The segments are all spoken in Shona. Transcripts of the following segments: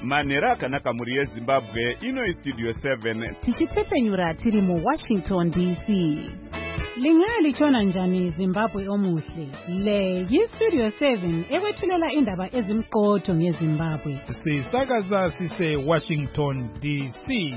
Manera akanaka muri yeZimbabwe ino Studio 7 tichipfepenyura tiri mu Washington DC. Lingaya lichona njani Zimbabwe omuhle. Le yiStudio 7 ekwethulela indaba ezimqotho ngeZimbabwe. Sisakaza sise Washington DC.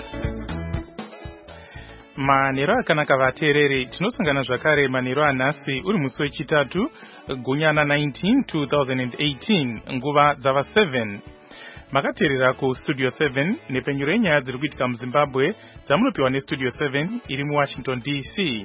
Manero akanaka vateereri, tinosangana zvakare manero anhasi uri musi wechitatu gunyana 19 2018 nguva dzava 7. Makateerera kuStudio 7 nepenyuro yenyaya dziri kuitika muZimbabwe dzamunopiwa neStudio 7 iri muWashington DC.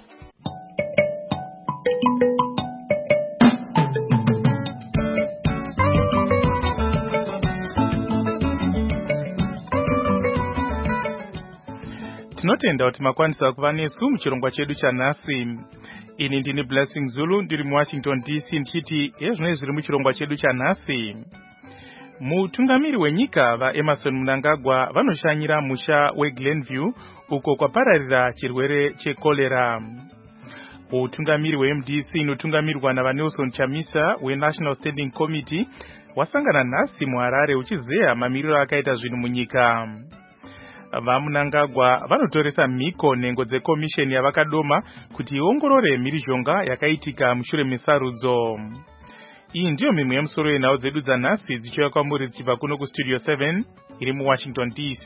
Tinotenda kuti makwanisa kuva nesu muchirongwa chedu chanhasi. Ini ndini Blessing Zulu ndiri muWashington DC ndichiti ezvinoi zviri muchirongwa chedu chanhasi. Mutungamiri wenyika vaEmmerson Mnangagwa vanoshanyira musha weGlenview uko kwapararira chirwere chekolera. Utungamiri weMDC inotungamirwa naVaNelson Chamisa weNational Standing Committee wasangana nhasi muHarare uchizeya mamiriro akaita zvinhu munyika. VaMnangagwa vanotoresa mhiko nhengo dzekomisheni yavakadoma kuti iongorore mhirizhonga yakaitika mushure mesarudzo. Iyi ndiyo mimwe yemusoro yenhau dzedu dzanhasi dzichiuya kwamuri dzichibva kuno kuStudio 7 iri muWashington DC.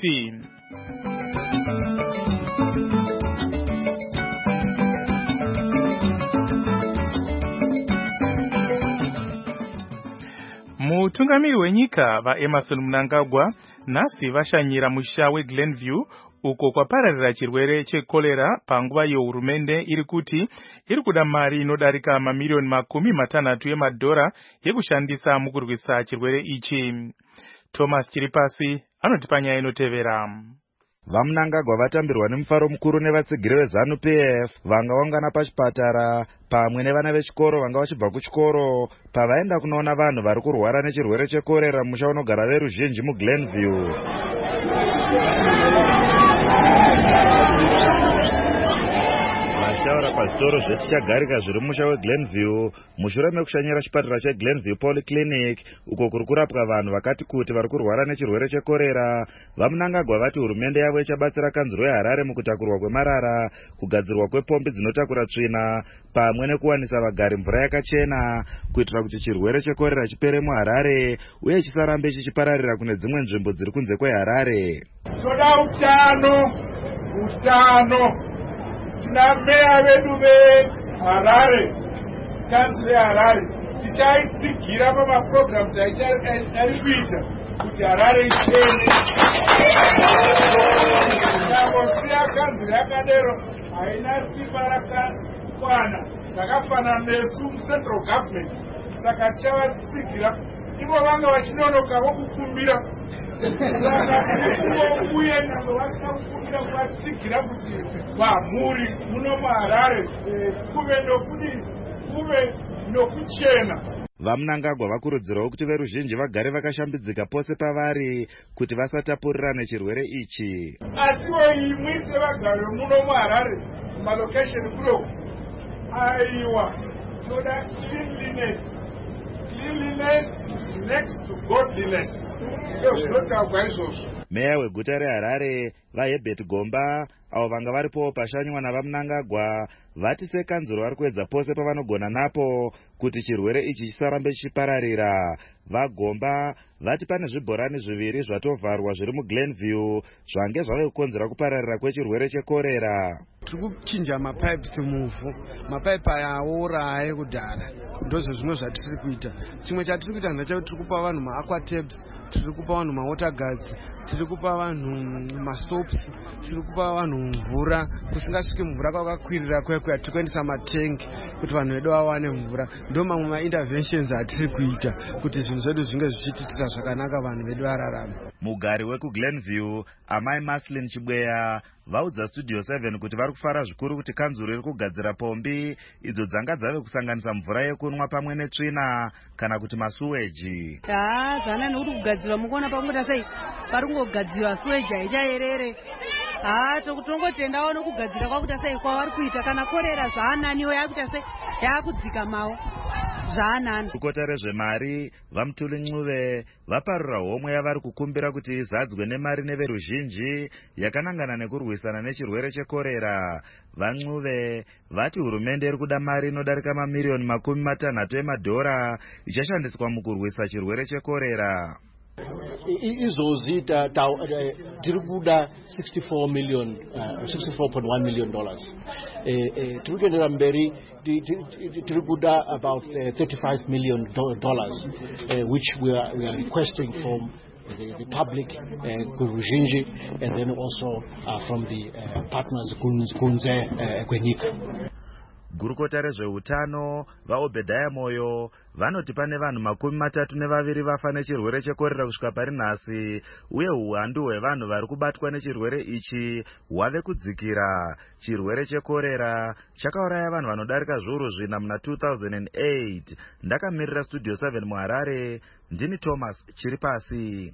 Mutungamiri wenyika vaEmmerson Mnangagwa nhasi vashanyira musha weGlenview uko kwapararira chirwere chekolera panguva yehurumende iri kuti iri kuda mari inodarika mamiliyoni $60 emadhora yekushandisa mukurwisa chirwere ichi. Thomas Chiripasi anotipa nyaya inotevera. VaMnangagwa vatambirwa nemufaro mukuru nevatsigiri veZANU-PF vanga vangana pachipatara pamwe nevana vechikoro vanga vachibva kuchikoro pavaenda kunoona vanhu vari kurwara nechirwere chekorera musha unogara veruzhinji muGlenview. Vachitaura pazvitoro zvetichagarika zviri musha weGlenview mushure mekushanyira chipatara cheGlenview Polyclinic uko kuri kurapwa vanhu vakati kuti vari kurwara nechirwere chekorera. VaMnangagwa vati hurumende yavo ichabatsira kanzuro yeHarare mukutakurwa kwemarara, kugadzirwa kwepombi dzinotakura tsvina pamwe nekuwanisa vagari mvura yakachena kuitira kuti chirwere chekorera chipere muHarare uye chisarambe chichipararira kune dzimwe nzvimbo dziri kunze kweHarare. Toda utano tina meya vedu veHarare, kanzuro yeHarare tichaitsigira pamaprograms ari kuita kuti Harare ichene. Nyangosiya kanzuro yakadero haina simba rakakwana rakafanana nesu muCentral Government, saka tichavatsigira ivo vanga vachinonoka vokukumbira uye nyange vasina kukumbira kuvatsigira kuti vamhuri muno muHarare kuve nokuchena. VaMnangagwa vakurudzirawo kuti veruzhinji vagare vakashambidzika pose pavari kuti vasatapurirane chirwere ichi. Asiwo imwe sevagari muno muHarare malokesheni kudo aiwa toda cleanliness is next to godliness. Meya weguta reHarare vaHerbert Gomba avo vanga varipowo pashanywa navaMnangagwa vati sekanzuro vari kuedza pose pavanogona napo kuti chirwere ichi chisarambe chichipararira. VaGomba vati pane zvibhorani zviviri zvatovharwa zviri muGlenview zvange zvave kukonzera kupararira kwechirwere chekorera. Tiri kuchinja mapipes muvhu, mapaipi aya auraya ekudhara, ndozvo zvino zvatiri kuita. Chimwe chatiri kuita ndechekuti tiri kupa vanhu maaquatabs, tiri kupa vanhu mawater guards, tiri kupa vanhu masoaps, tiri kupa vanhu mvura kusingasviki mvura kwakakwirira kwekuya tiri kuendesa matengi kuti vanhu vedu vawane mvura. Ndo mamwe mainterventions atiri kuita kuti zvinhu zvedu zvinge zvichiitira zvakanaka vanhu vedu vararame. Mugari wekuGlenview Amai Maslin Chibweya vaudza Studio 7 kuti vari kufara zvikuru kuti kanzuro iri kugadzira pombi idzo dzanga dzave kusanganisa mvura yekunwa pamwe netsvina kana kuti masuweji. Zana nekuti kugadzirwa mukuona pakuita sei pari kungogadzirwa suweji haichaerere. Tongotenda nokugadzira kwakuita sei kwavari kuita kana korera zvaananiwo yakuita sei yakudzika mawo. zvaanani. gurukota rezvemari vaMutuli Ncube vaparura homwe yavari kukumbira kuti izadzwe nemari neveruzhinji yakanangana nekurwisana nechirwere chekorera. VaNcube vati hurumende iri kuda mari inodarika mamiliyoni $60 emadhora ichashandiswa mukurwisa chirwere chekorera. Izozvi tiri kuda $64.1 million. Tiri kuendera mberi tiri kuda about $35 million, which we are requesting from the public, kuruzhinji, and then also from the partners kunze kwenyika. Gurukota rezveutano vaObedhaya Moyo vanoti pane vanhu 32 vafa nechirwere chekorera kusvika pari nhasi, uye uwandu hwevanhu vari kubatwa nechirwere ichi hwave kudzikira. Chirwere chekorera chakauraya vanhu vanodarika zviuru 4 muna 2008. Ndakamirira Studio 7 muHarare, ndini Thomas Chiripasi.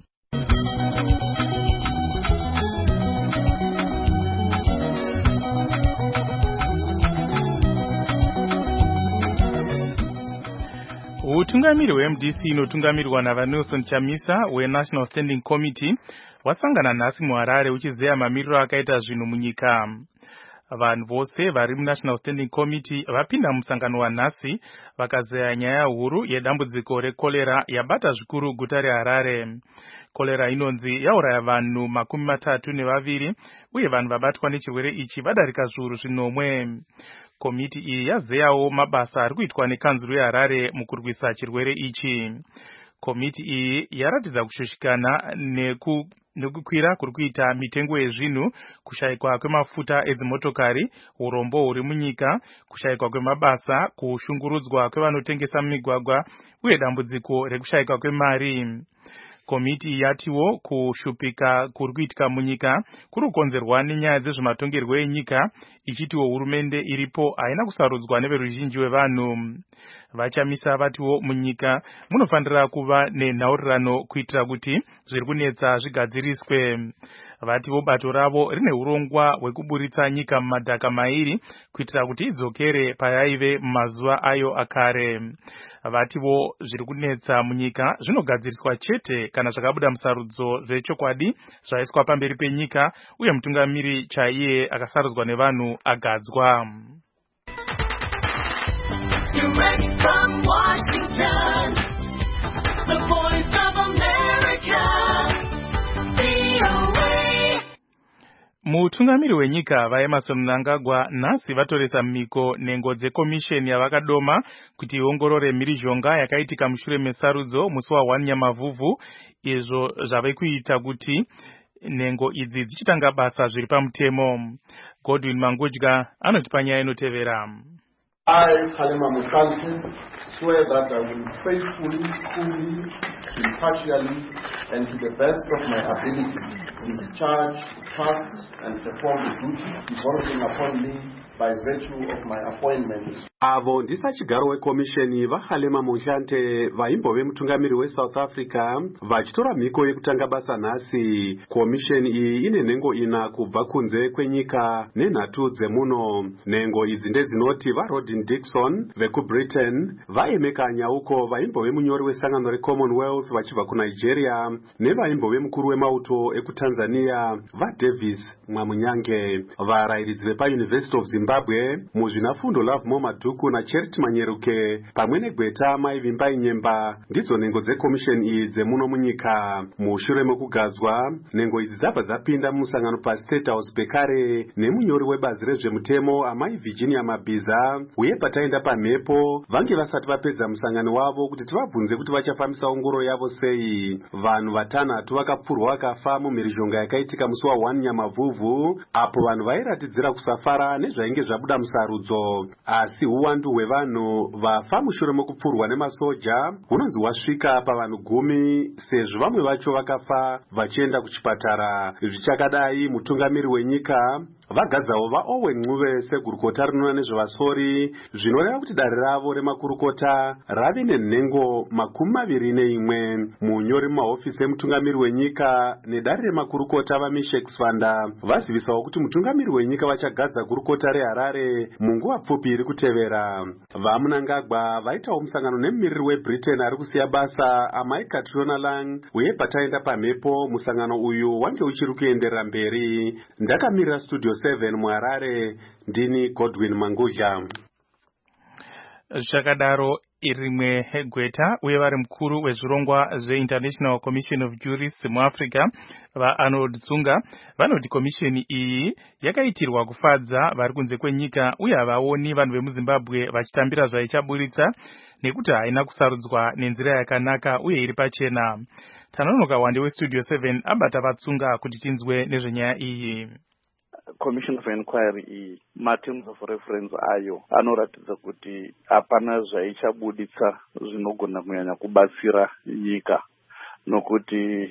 Utungamiri weMDC inotungamirwa naVaNelson Chamisa weNational Standing Committee wasangana nhasi muHarare uchizeya mamiriro akaita zvinhu munyika. Vanhu vose vari muNational Standing Committee vapinda musangano wanhasi vakazeya nyaya huru yedambudziko rekolera yabata zvikuru guta reHarare. Kolera inonzi yauraya vanhu 32 uye vanhu vabatwa nechirwere ichi vadarika zviuru 5. Komiti iyi yazeyawo mabasa ari kuitwa nekanzuru yeHarare mukurwisa chirwere ichi. Komiti iyi yaratidza kushushikana nekukwira kuri kuita mitengo yezvinhu, kushayikwa kwemafuta edzimotokari, urombo huri munyika, kushayikwa kwemabasa, kushungurudzwa kwevanotengesa mumigwagwa uye dambudziko rekushayikwa kwemari. Komiti yatiwo kushupika kuri kuitika munyika kuri kukonzerwa nenyaya dzezvematongerwo enyika, ichitiwo hurumende iripo haina kusarudzwa neveruzhinji wevanhu. VaChamisa vatiwo munyika munofanira kuva nenhaurirano kuitira kuti zviri kunetsa zvigadziriswe. Vatiwo bato ravo rine urongwa hwekuburitsa nyika mumadhaka mairi kuitira kuti idzokere payaive mumazuva ayo akare. Vatiwo zviri kunetsa munyika zvinogadziriswa chete kana zvakabuda musarudzo zvechokwadi zvaiswa pamberi penyika uye mutungamiri chaiye akasarudzwa nevanhu agadzwa. Direct from Washington, the Voice of America, VOA. Mutungamiri wenyika vaEmmerson Mnangagwa nhasi vatoresa miko nengo dzekomisheni yavakadoma kuti iongorore mhirizhonga yakaitika mushure mesarudzo musi wa1 Nyamavhuvhu, izvo zvave kuita kuti nengo idzi dzichitanga basa zviri pamutemo. Godwin Mangudya anotipa nyaya inotevera. I, Kgalema Motsansi, swear that I will faithfully, fully, impartially, and to the best of my ability discharge, trust, and perform the duties devolving upon me by virtue of my appointment. Avo ndisa chigaro wekomisheni vaKgalema Motlanthe vaimbove mutungamiri weSouth Africa vachitora mhiko yekutanga basa nhasi. Komisheni iyi ine nhengo 4 kubva kunze kwenyika nenhatu dzemuno. Nhengo idzi ndedzinoti vaRodin Dixon vekuBritain, vaEmeka Anyauko vaimbove munyori wesangano reCommonwealth vachibva kuNigeria, nevaimbove mukuru wemauto ekuTanzania vaDavis Mwamunyange. Varairidzi vepaUniversity of Zimbabwe muzvinafundo Love Momaduku na Charity Manyeruke pamwe negweta Mai Vimbai Nyemba ndidzo nhengo dzekomisheni iyi dzemuno munyika. Mushure mekugadzwa, nhengo idzi dzabva dzapinda musangano paState House bekare nemunyori webazi rezvemutemo Amai Virginia Mabhiza, uye pataenda pamhepo vange vasati vapedza musangano wavo kuti tivabvunze kuti vachafambisa ongoro yavo sei. Vanhu 5 vakapfurwa vakafa mumhirizhonga yakaitika musi wa1 Nyamavhuvhu, apo vanhu vairatidzira kusafara nezvainge zvabuda musarudzo, asi uwandu hwevanhu vafa mushure mekupfurwa nemasoja hunonzi hwasvika pavanhu 10, sezvo vamwe vacho vakafa vachienda kuchipatara. Zvichakadai, mutungamiri wenyika vagadzawo vaowen Ncube segurukota rinoona nezvevasori, zvinoreva kuti dare ravo remakurukota rave nenhengo 21. Munyori mumahofisi emutungamiri wenyika nedare remakurukota vaMishex Fanda vazivisawo kuti mutungamiri wenyika vachagadza gurukota reHarare munguva pfupi iri kutevera. VaMnangagwa vaitawo musangano nemumiriri weBritain ari kusiya basa Amai Catriona Lang, uye pataenda pamhepo musangano uyu wange uchiri kuenderera mberi. Ndakamirira Studio 7 muHarare, ndini Godwin Mangudya. Zvakadaro irimwe Gweta uye vari mukuru wezvirongwa zveInternational Commission of Jurists muAfrica vaArnold Tsunga vanoti komisheni iyi yakaitirwa kufadza vari kunze kwenyika uye havaoni vanhu vemuZimbabwe vachitambira zvaichaburitsa nekuti haina kusarudzwa nenzira yakanaka uye iri pachena. Tanonoka Wande weStudio 7 abata vaTsunga kuti tinzwe nezvenyaya iyi. Commission of Inquiry terms of reference ayo anoratidza kuti hapana zvaichabuditsa zvinogona kunyanya kubatsira nyika, nokuti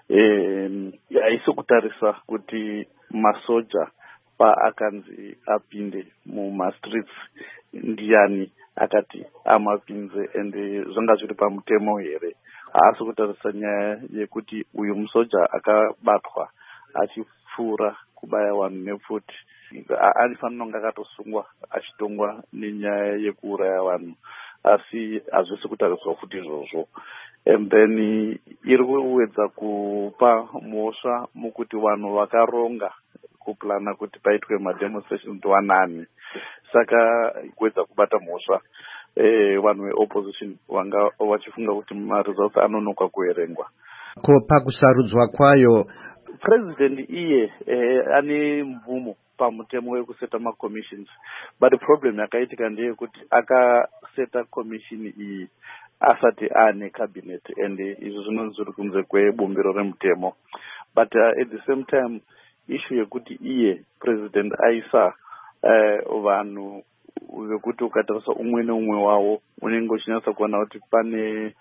haisi kutarisa kuti masoja paakanzi apinde mumastreets ndiani akati amapinze ende zvanga zviri pamutemo here. Haasi kutarisa nyaya yekuti uyu musoja akabatwa achipfuura kubaya vanhu nepfuti anofanira kunge akatosungwa achitongwa nenyaya yekuuraya vanhu, asi hazvisi kutariswa futi izvozvo. And then iri kuwedza kupa mhosva mukuti vanhu vakaronga kuplana kuti paitwe mademonstrations ndiwanani, saka kuwedza kubata mhosva vanhu veopposition vanga vachifunga kuti maresults anonoka kuverengwa. Ko pakusarudzwa kwayo President iye ane mvumo pamutemo wekuseta macommissions, but the problem yakaitika ndeyekuti akaseta commission iyi asati ane cabinet, and izvo zvinonzuri kunze kwebumbiro remutemo. But at the same time issue yekuti iye president aisa vanhu vekuti ukatarisa umwe neumwe wavo unenge uchinyatsa kuona kuti pane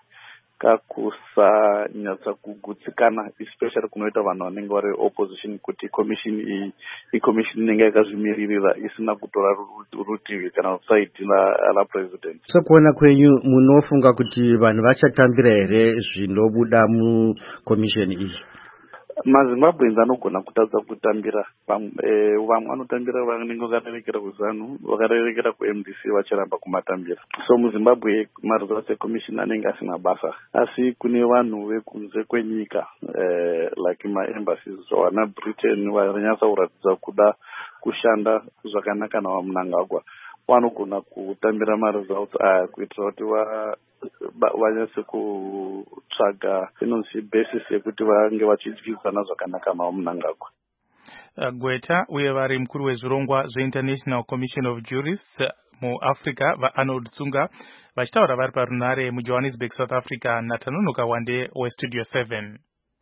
kakusanyatsa kugutsikana, especially kunoita vanhu vanenge vari opposition, kuti commission iyi icommission inenge yakazvimiririra isina kutora rutivi kana saidi la president. Sekuona kwenyu munofunga kuti vanhu vachatambira here zvinobuda mukomisheni iyi? MaZimbabweans anogona kutadza kutambira, vamwe vanotambira vanenge vakarerekera kuZANU, vakarerekera kuMDC vachiramba kumatambira. So muZimbabwe maresults eCommission anenge asina basa, asi kune vanhu vekunze kwenyika like maembassies wana Britain vanyatsa kuratidza kuda kushanda zvakanaka navaMnangagwa, vanogona kutambira maresults aya kuitira kuti vanyatse kutsvaga inonzi basis yekuti vange vachidyidzana zvakanaka navaMnangagwa. Gweta uye vari mukuru wezvirongwa zveInternational Commission of Jurists muAfrica vaArnold Tsunga vachitaura vari parunare muJohannesburg, South Africa naTanonoka Wande weStudio 7.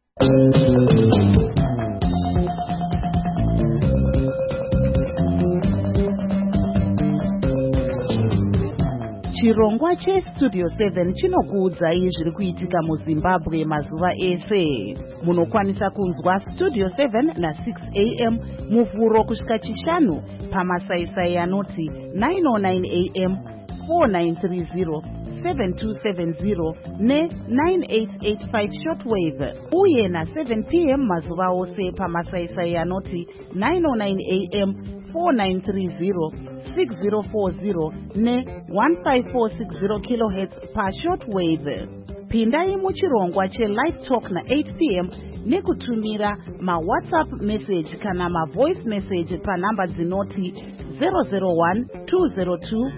Chirongwa cheStudio 7 chinokuudzai zviri kuitika muZimbabwe mazuva ese. Munokwanisa kunzwa Studio 7 na6 AM muvhuro kusvika chishanu pamasaisai anoti 909 AM, 4930, 7270 ne9885 shortwave, uye na7 PM mazuva ose pamasaisai anoti 909 AM, 4930, 6040 ne1546 kHz pa shortwave. Pindai muchirongwa che-Live Talk na8 PM nekutumira ma-WhatsApp message kana ma-voice message panhamba dzinoti 001 202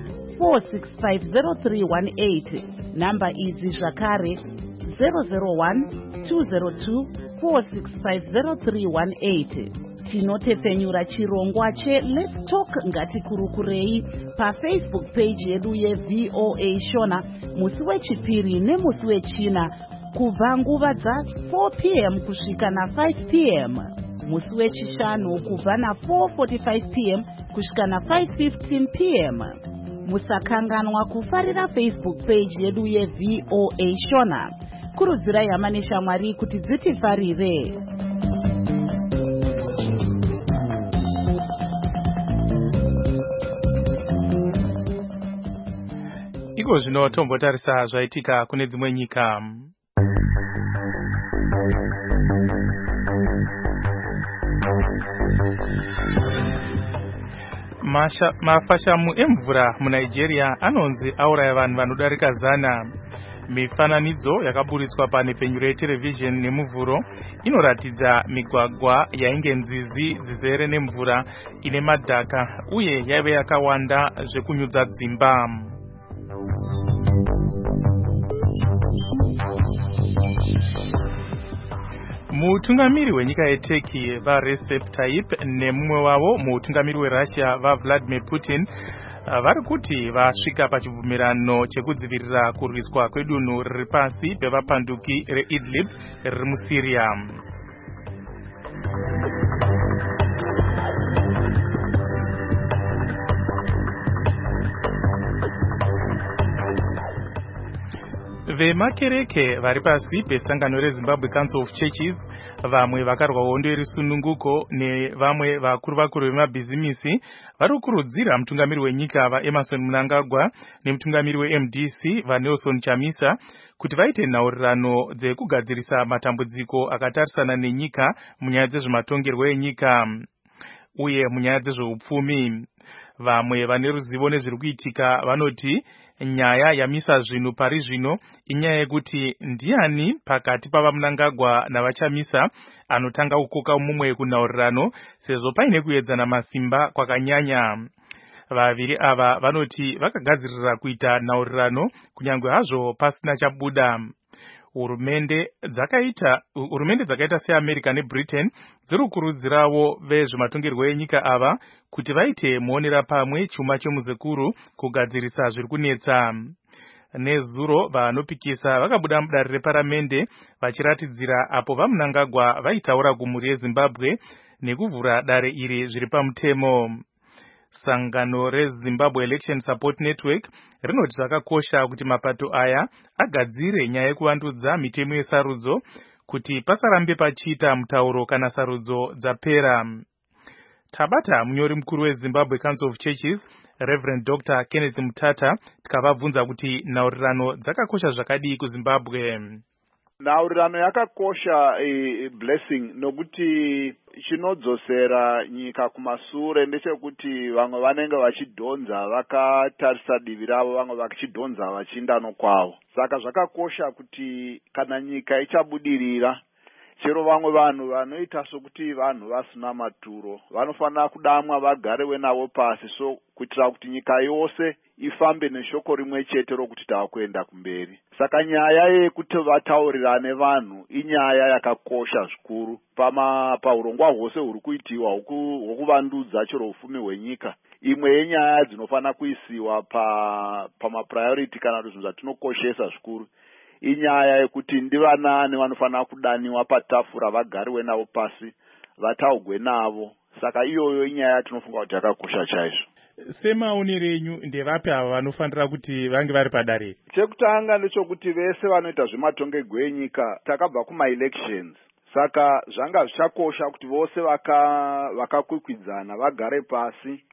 4650318. Namba idzi zvakare 001 202 4650318. Tinotepfenyura chirongwa che-Let's Talk ngatikurukurei paFacebook page yedu yeVOA Shona musi wechipiri nemusi wechina kubva nguva dza4 PM kusvika na5 PM, musi wechishanu kubva na4:45 PM kusvika na5:15 PM. Musakanganwa kufarira Facebook page yedu yeVOA Shona. Kurudzirai hama neshamwari kuti dzitifarire. Iko zvino tombotarisa zvaitika kune dzimwe nyika. Mafashamu emvura muNigeria anonzi auraya vanhu vanodarika 100. Mifananidzo yakaburitswa panhepfenyu reterevhizheni nemuvhuro inoratidza migwagwa yainge nzizi dzizere nemvura ine madhaka uye yaive yakawanda zvekunyudza dzimba. Mutungamiri wenyika yeTurkey vaRecep Tayyip nemumwe wavo mutungamiri weRussia vaVladimir Putin vari kuti vasvika pachibvumirano chekudzivirira kurwiswa kwedunhu riri pasi pevapanduki reIdlib riri muSyria. Vemakereke vari pasi pesangano reZimbabwe Council of Churches vamwe vakarwa hondo yerisununguko nevamwe vakuru vemabhizimisi vari kukurudzira mutungamiri wenyika vaEmerson Mnangagwa nemutungamiri weMDC vaNelson Chamisa kuti vaite nhaurirano dzekugadzirisa matambudziko akatarisana nenyika munyaya dzezvematongerwo enyika uye munyaya dzezveupfumi. Vamwe vane ruzivo nezviri kuitika vanoti nyaya yamisa zvinhu pari zvino inyaya yekuti ndiani pakati pavaMnangagwa navaChamisa anotanga kukoka mumwe kunhaurirano sezvo paine kuedzana masimba kwakanyanya. Vaviri ava vanoti vakagadzirira kuita nhaurirano kunyange hazvo pasina chabuda. Hurumende dzakaita seAmerica neBritain dziri kukurudzirawo vezvematongerwo enyika ava kuti vaite muonera pamwe chuma chemuzekuru kugadzirisa zviri kunetsa. Nezuro vanopikisa vakabuda mudare reparamende vachiratidzira apo vaMnangagwa vaitaura kumhuri yeZimbabwe nekuvhura dare iri zviri pamutemo. Sangano reZimbabwe Election Support Network rinoti zvakakosha kuti mapato aya agadzire nyaya yekuvandudza mitemo yesarudzo kuti pasarambe pachiita mutauro kana sarudzo dzapera. Tabata munyori mukuru weZimbabwe Council of Churches Reverend Dr. Kenneth Mutata tikavabvunza kuti nhaurirano dzakakosha zvakadii kuZimbabwe. Nhaurirano yakakosha blessing nokuti chinodzosera nyika kumasure ndechekuti vamwe vanenge vachidhonza vakatarisa divi ravo, vamwe vachidhonza vachienda nokwavo. Saka zvakakosha kuti kana nyika ichabudirira, chero vamwe vanhu vanoita sokuti vanhu vasina maturo vanofanira kudamwa vagarewe navo pasi, so kuitira kuti nyika yose ifambe neshoko rimwe chete rokuti tavakuenda kumberi. Saka nyaya yekuti vataurirane vanhu inyaya yakakosha zvikuru paurongwa hwose huri kuitiwa hwokuvandudza chero ufumi hwenyika. Imwe yenyaya dzinofanira kuisiwa pamapriority kana kuti zvinhu zvatinokoshesa zvikuru inyaya yekuti ndivanani vanofanira kudaniwa patafura vagariwe navo pasi vataugwe navo. Saka iyoyo inyaya yatinofunga kuti yakakosha chaizvo. Semaonero enyu ndevapi ava vanofanira kuti vange vari padare? Chekutanga ndechokuti vese vanoita zvematongerwo enyika takabva kuma-elections. Saka zvanga zvichakosha kuti vose vakakwikwidzana vagare pasi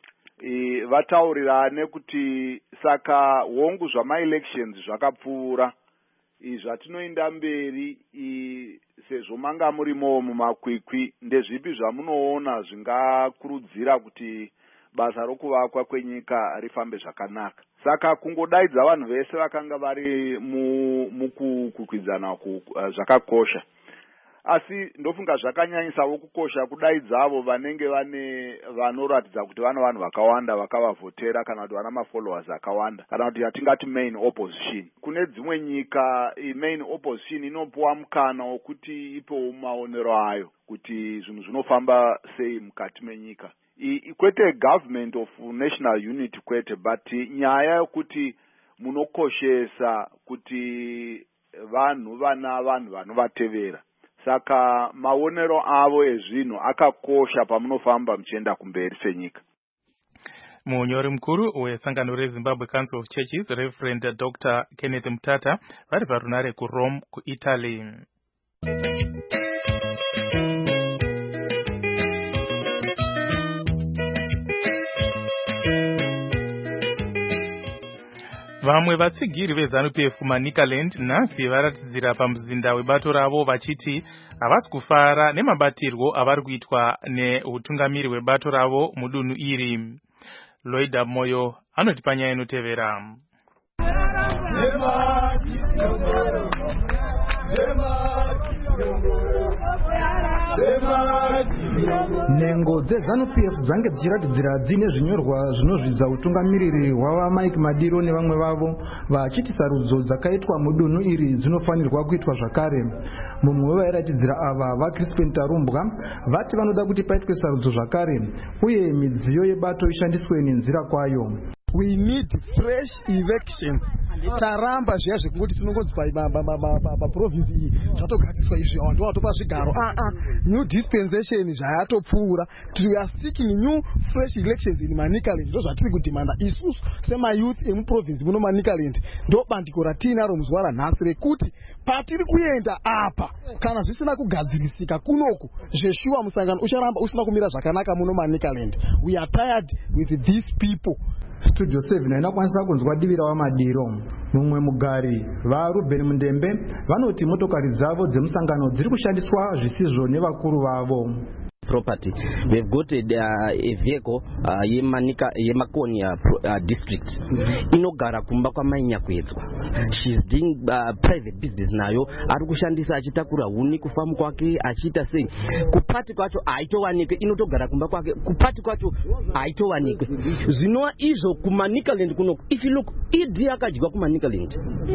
vataurirane kuti saka hongu zvama-elections zvakapfuura zvatinoenda mberi sezvo manga murimo mumakwikwi, ndezvipi zvamunoona zvingakurudzira kuti basa rokuvakwa kwenyika rifambe zvakanaka? Saka kungodaidza vanhu vese vakanga vari mukukwikwidzana zvakakosha, asi ndofunga zvakanyanyisawo kukosha kudaidzavo vanenge vanoratidza kuti vana vanhu vakawanda vakavavhotera kana kuti vana mafollowers akawanda kana kuti yatingati main opposition. Kune dzimwe nyika main opposition inopuwa mukana wokuti ipewo maonero ayo kuti zvinhu zvinofamba sei mukati menyika. Kwete government of national unity kwete, but nyaya yokuti munokoshesa kuti vanhu vanovatevera. Saka maonero avo ezvinhu akakosha pamunofamba muchienda kumberi senyika. Munyori mukuru wesangano reZimbabwe Council of Churches Reverend Dr. Kenneth Mutata vari parunare kuRome kuItaly. Vamwe vatsigiri veZANU-PF kumaNicaland nhasi varatidzira pamuzinda webato ravo vachiti havasi kufara nemabatirwo avari kuitwa neutungamiri hwebato ravo mudunhu iri. Loida Moyo anoti panyaya inotevera. Nhengo dzeZANU-PF dzange dzichiratidzira dzine zvinyorwa zvinozvidza utungamiriri hwava Mike Madiro nevamwe vavo vachiti sarudzo dzakaitwa mudunhu iri dzinofanirwa kuitwa zvakare. Mumwe wevairatidzira ava vaCrispin Tarumbwa vati vanoda kuti paitwe sarudzo zvakare uye midziyo yebato ishandiswe nenzira kwayo. We need fresh elections. Taramba zviya zvekuti tinongodzi paprovinsi iyi zvatogadziriswa izvi vantu vatopa zvigaro. New dispensation zvayatopfuura. We are seeking new fresh elections in Manicaland. Ndo zvatiri kudhimanda isusu semayouth emuprovinsi muno Manicaland. Ndo bandiko ratinaro muzuva ranhasi rekuti patiri kuenda apa kana zvisina kugadzirisika kunoku zveshuwa musangano ucharamba usina kumira zvakanaka muno Manicaland. We are tired with these people. Studio 7 inakwanisa kunzwa divira waMadiro. Mumwe mugari vaRuben Mundembe vanoti motokari dzavo dzemusangano dziri kushandiswa zvisizvo nevakuru vavo. Property. We've got a vehicle Yemakonia district. Inogara kumba kwa mainya kuedzwa. She's doing private business nayo. Ari kushandisa achitakura huni kufamu kwake achita sei. Kupati kwacho aitowanikwe inotogara kumba kwake. Kupati kwacho aitowanikwe. Zvinova izvo kumaNicaland kuno. If you look idi akadyiwa kumaNicaland.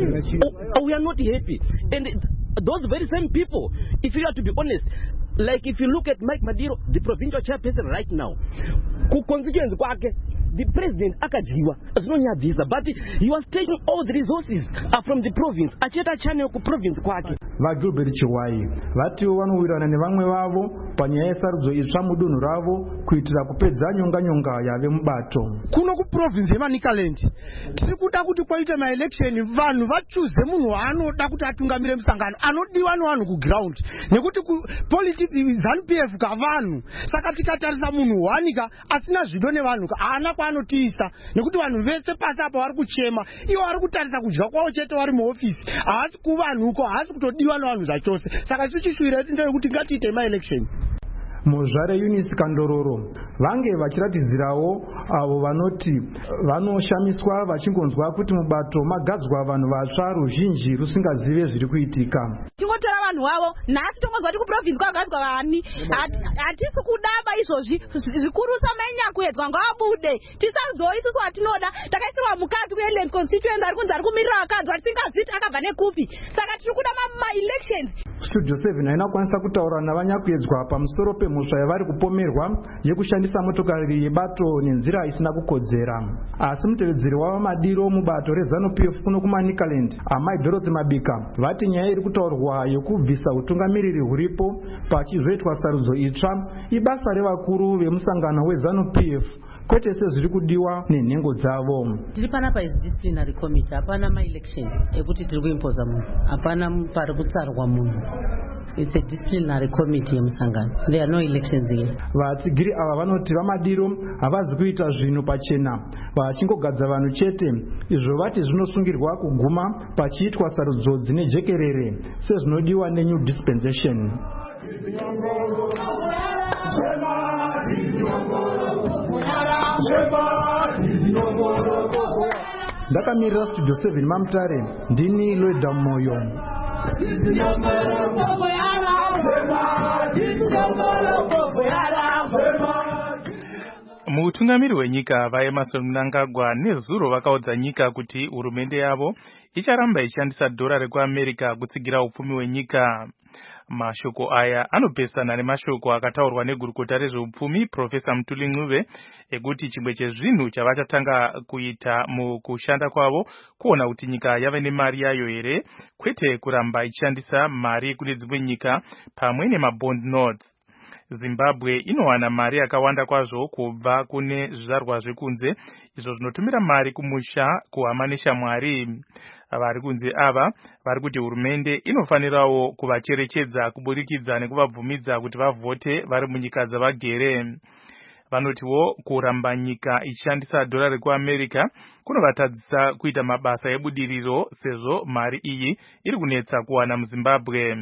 We are not happy. And those very same people, if you are to be honest, like if you look at Mike Madiro, the provincial chairperson right now, constituency kwake, the president akadyiwa zvinonyadzisa, but he was taking all the resources from the province acheta channel ku province kwake. VaGilbert Chiwai vatiwo vanowirana nevamwe vavo panyaya yesarudzo itsva mudunhu ravo kuitira kupedza nyonga yave mubato. Kuno kuprovinsi yeManicaland tiri kuda kuti kwaite maelection vanhu vachuze munhu waanoda kuti atungamire musangano anodiwa nevanhu kuground, nekuti politics ZANU-PF kavanhu. Saka tikatarisa munhu wanika asina zvido nevanhu haana kwaanotiisa, nekuti vanhu vese pasi apa vari kuchema, ivo vari kutarisa kudya kwavo chete vari muofisi, haasi kuvanhuko, haasi kutodiwa nevanhu zvachose. Saka isu chishuwira yedu ndeyekuti ngatiite maelection. Muzvare Eunice Kandororo vange vachiratidzirawo avo vanoti vanoshamiswa vachingonzwa kuti mubato magadzwa vanhu vatsva ruzhinji rusingazive zviri kuitika. Tingotora vanhu vavo nhasi tongonzwa kuti kuprovinsi kwagadzwa vani, hatisi kudaba izvozvi zvikurusa mainya kuedzwa ngavabude. Tisazowo isusu watinoda takaisirwa mukadzi kuEdlands constituency ari kunzi ari kumirira vakadzi vatisingazviti akabva nekupi. Saka tiri kuda ma-elections. Studio 7 hainakwanisa kutaura navanyakuedzwa pamusoro pemusva yavari kupomerwa yekushandisa motokari yebato nenzira isina kukodzera. Asi mutevedzeri wavaMadiro mubato reZANU-PF kuno kumaNicaland, Amai Dorothy Mabika, vati nyaya iri kutaurwa yekubvisa utungamiriri huripo pachizoitwa sarudzo itsva ibasa revakuru vemusangano weZANU-PF kwete sezviri kudiwa nenhengo dzavo. Tiri panapa is disciplinary committee, hapana ma-election ekuti tiri kuimpoza munhu, hapana pari kutsarwa munhu. It's a disciplinary committee yemusangano. There are no elections here. Vatsigiri ava vanoti vaMadiro havazi kuita zvinhu pachena, vachingogadza vanhu chete, izvo vati zvinosungirwa kuguma pachiitwa sarudzo dzine jekerere sezvinodiwa neNew Dispensation. Ndakamirira Studio 7 Mamutare, ndini Loida Moyo. Mutungamiri wenyika vaEmmerson Mnangagwa nezuro vakaudza nyika kuti hurumende yavo icharamba ishandisa dora rekuAmerica kutsigira upfumi hwenyika. Mashoko aya anopesana nemashoko akataurwa negurukota rezveupfumi Profesa Mutuli Ncube ekuti chimwe chezvinhu chavachatanga kuita mukushanda kwavo kuona kuti nyika yave nemari yayo here, kwete kuramba ichishandisa mari kune dzimwe nyika pamwe nemabond notes. Zimbabwe inowana mari yakawanda kwazvo kubva kune zvizvarwa zvekunze, izvo zvinotumira mari kumusha kuhama neshamwari. Vari kunze ava vari kuti hurumende inofanirawo kuvacherechedza kuburikidza nekuvabvumidza kuti vavhote vari munyika dzavagere. vanotiwo kuramba nyika ichishandisa dora rekuamerica kunovatadzisa kuita mabasa ebudiriro sezvo mari iyi iri kunetsa kuwana muzimbabwe.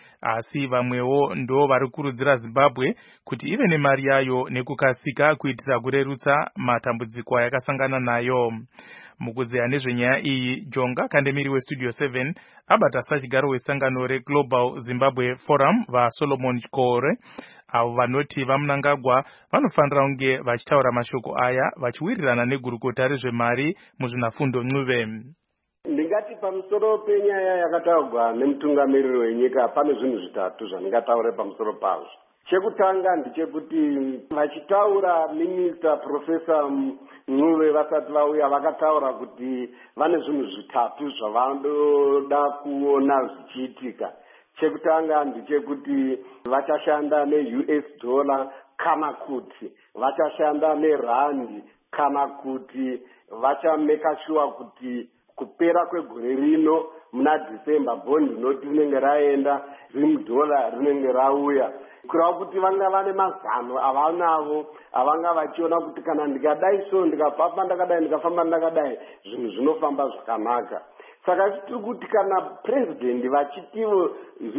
Asi vamwewo ndo vari kurudzira Zimbabwe kuti ive nemari yayo nekukasika kuitira kurerutsa matambudziko ayakasangana nayo. Mukuzeya nezvenyaya iyi, Jonga Kandemiri weStudio 7 abata sachigaro wesangano reGlobal Zimbabwe Forum vaSolomon Chikore, avo vanoti vaMnangagwa vanofanira kunge vachitaura mashoko aya vachiwirirana negurukota rezvemari muzvinafundo Ncube. Ndingati pamusoro penyaya yakataurwa nemutungamiriri wenyika pane zvinhu zvitatu zvandingataure pamusoro pazvo. Chekutanga ndechekuti vachitaura Minister Professor Ncube vasati vauya vakataura kuti vane zvinhu zvitatu zvavanoda kuona zvichiitika. Chekutanga ndechekuti vachashanda neUS dollar kana kuti vachashanda nerandi kana kuti vachameka sure kuti kupera kwegore rino muna December bond noti rinenge raenda $1 rinenge rauya kurava kuti vanga vane mazano avanavo avanga vachiona kuti kana ndikadai so ndikafamba ndakadai ndikafamba ndakadai zvinhu zvinofamba zvakanaka. Saka tiri kuti kana president vachitivo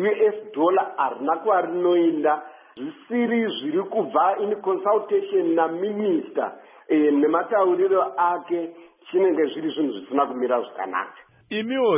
US dollar harina kwarinoenda zvisiri zviri kubva in consultation na minister nematauriro ake chinenge zviri zvinhu zvisina kumira zvakanaka. Imiwo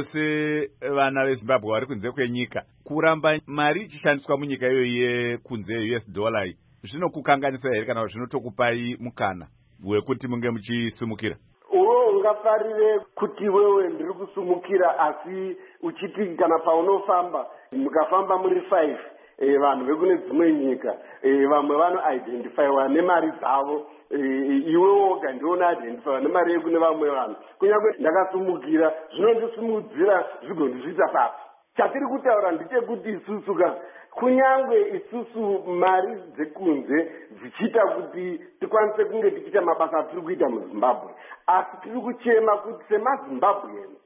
sevana veZimbabwe vari kunze kwenyika kuramba mari ichishandiswa munyika iyoyi yekunze US dollar zvinokukanganisa here kana zvinotokupai mukana wekuti munge muchisumukira? Uwo ungafarire kuti wewe ndiri kusumukira asi uchiti kana paunofamba mukafamba muri 5 vanhu vekune dzimwe nyika vamwe vanoidentifiwa nemari dzavo iwe woga ndiona identifiwa nemari yekune vamwe vanhu kunyange ndakasumukira zvinondisimudzira zvigondizvita papi. Chatiri kutaura ndechekuti isusu kunyange isusu mari dzekunze dzichiita kuti tikwanise kunge tichiita mabasa atiri kuita muZimbabwe, asi tiri kuchema kuti semaZimbabweans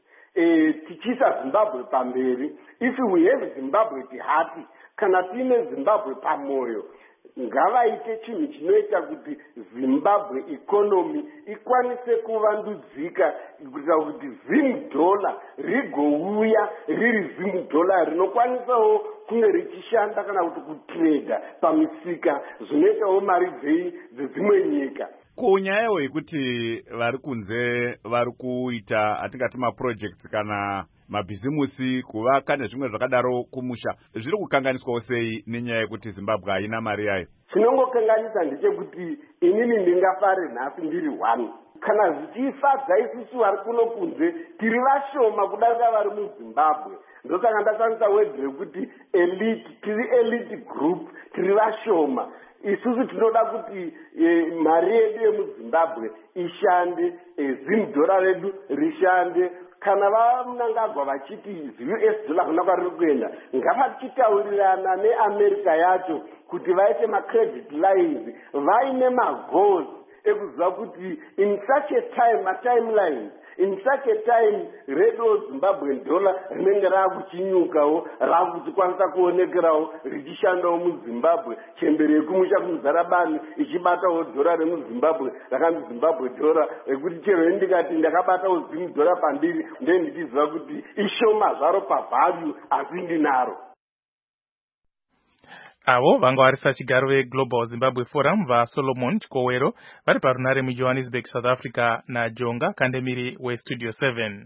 tichiisa Zimbabwe pamberi. If we have Zimbabwe at heart, kana tiine Zimbabwe pamoyo, ngavaite chinhu chinoita kuti Zimbabwe economy ikwanise kuvandudzika kuitira kuti $1 rigouya riri $1 rinokwanisawo kunge richishanda kana kuti kutreda pamisika zvinoitawo mari dzedzimwe nyika. Kunyayewo yekuti vari kunze vari kuita atingati maprojects kana mabhizimusi kuvaka nezvimwe zvakadaro kumusha, zviri kukanganiswawo sei nenyaya yekuti Zimbabwe haina mari yayo? Chinongokanganisa ndechekuti inini ndingafare nhasi ndiri 1 kana zvichifadza isusu vari kuno kunze tiri vashoma kudarika vari muZimbabwe. Ndosaka ndashandisa word rekuti elite, tiri elite group, tiri vashoma. Isusu tinoda kuti mari yedu yemuZimbabwe ishande, $1 redu rishande. Kana vaMnangagwa vachiti US dollar kuna kwariri kuenda, ngavachitaurirana neAmerica yacho kuti vaite macredit lines, vaine magoals ekuziva kuti in such a time, timeline, in such a time redo Zimbabwean dollar rinenge rakuchinyukawo rakuchikwanisa kuonekerawo richishandawo muZimbabwe, chembere yekumusha kumuzarabani ichibatawo dora remuZimbabwe rakanzi Zimbabwe dollar, ekuti chero ndikati ndakabatawo $1 pandiri ndiye ndichiziva kuti ishoma zvaro pavalue asi ndinaro. Avo vanga vari sachigaro veGlobal Zimbabwe Forum vaSolomon Chikowero vari parunare muJohannesburg, South Africa, naJonga Kandemiri weStudio 7.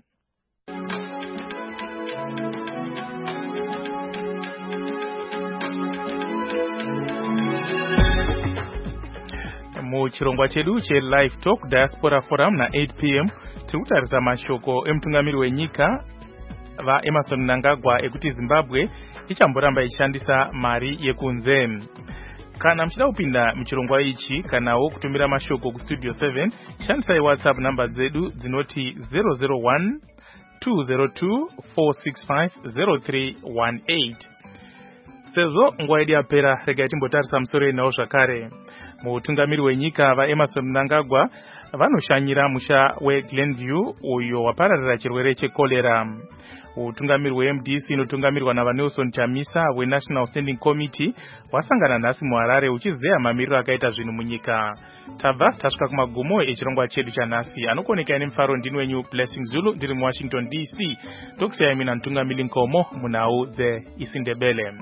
Muchirongwa chedu cheLive Talk Diaspora Forum na 8 p.m. tiri kutarisa mashoko emutungamiri wenyika vaEmmerson Mnangagwa ekuti Zimbabwe ichamboramba ichishandisa mari yekunze. Kana muchida kupinda muchirongwa ichi kanawo kutumira mashoko kuStudio 7, shandisai WhatsApp namba dzedu dzinoti 001 202 465 0318. Sezvo nguva yedu yapera, regai timbotarisa musoro enawo zvakare. Mutungamiri wenyika vaEmmerson Mnangagwa vanoshanyira musha weGlenview uyo wapararira chirwere chekolera. utungamiri weMDC inotungamirwa navanelson chamisa weNational Standing Committee wasangana nhasi muHarare uchizeya mamiriro akaita zvinhu munyika. Tabva tasvika kumagumo echirongwa chedu chanhasi. Anokoneka nemufaro ndini wenyu Blessing Zulu ndiri muWashington DC. Tokusiyai mina Ntungamiri Nkomo munhau dzeIsindebele.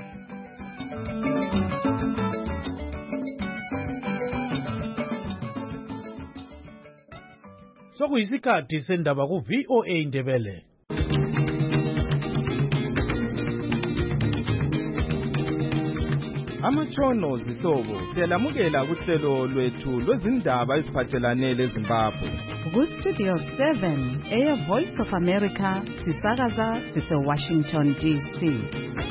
Sokuyisikhathi sendaba ku-VOA Indebele. Amatshono zihlobo siyalamukela kuhlelo lwethu lwezindaba eziphathelane leZimbabwe. Ku-Studio 7 Air Voice of America sisakaza sise-Washington DC.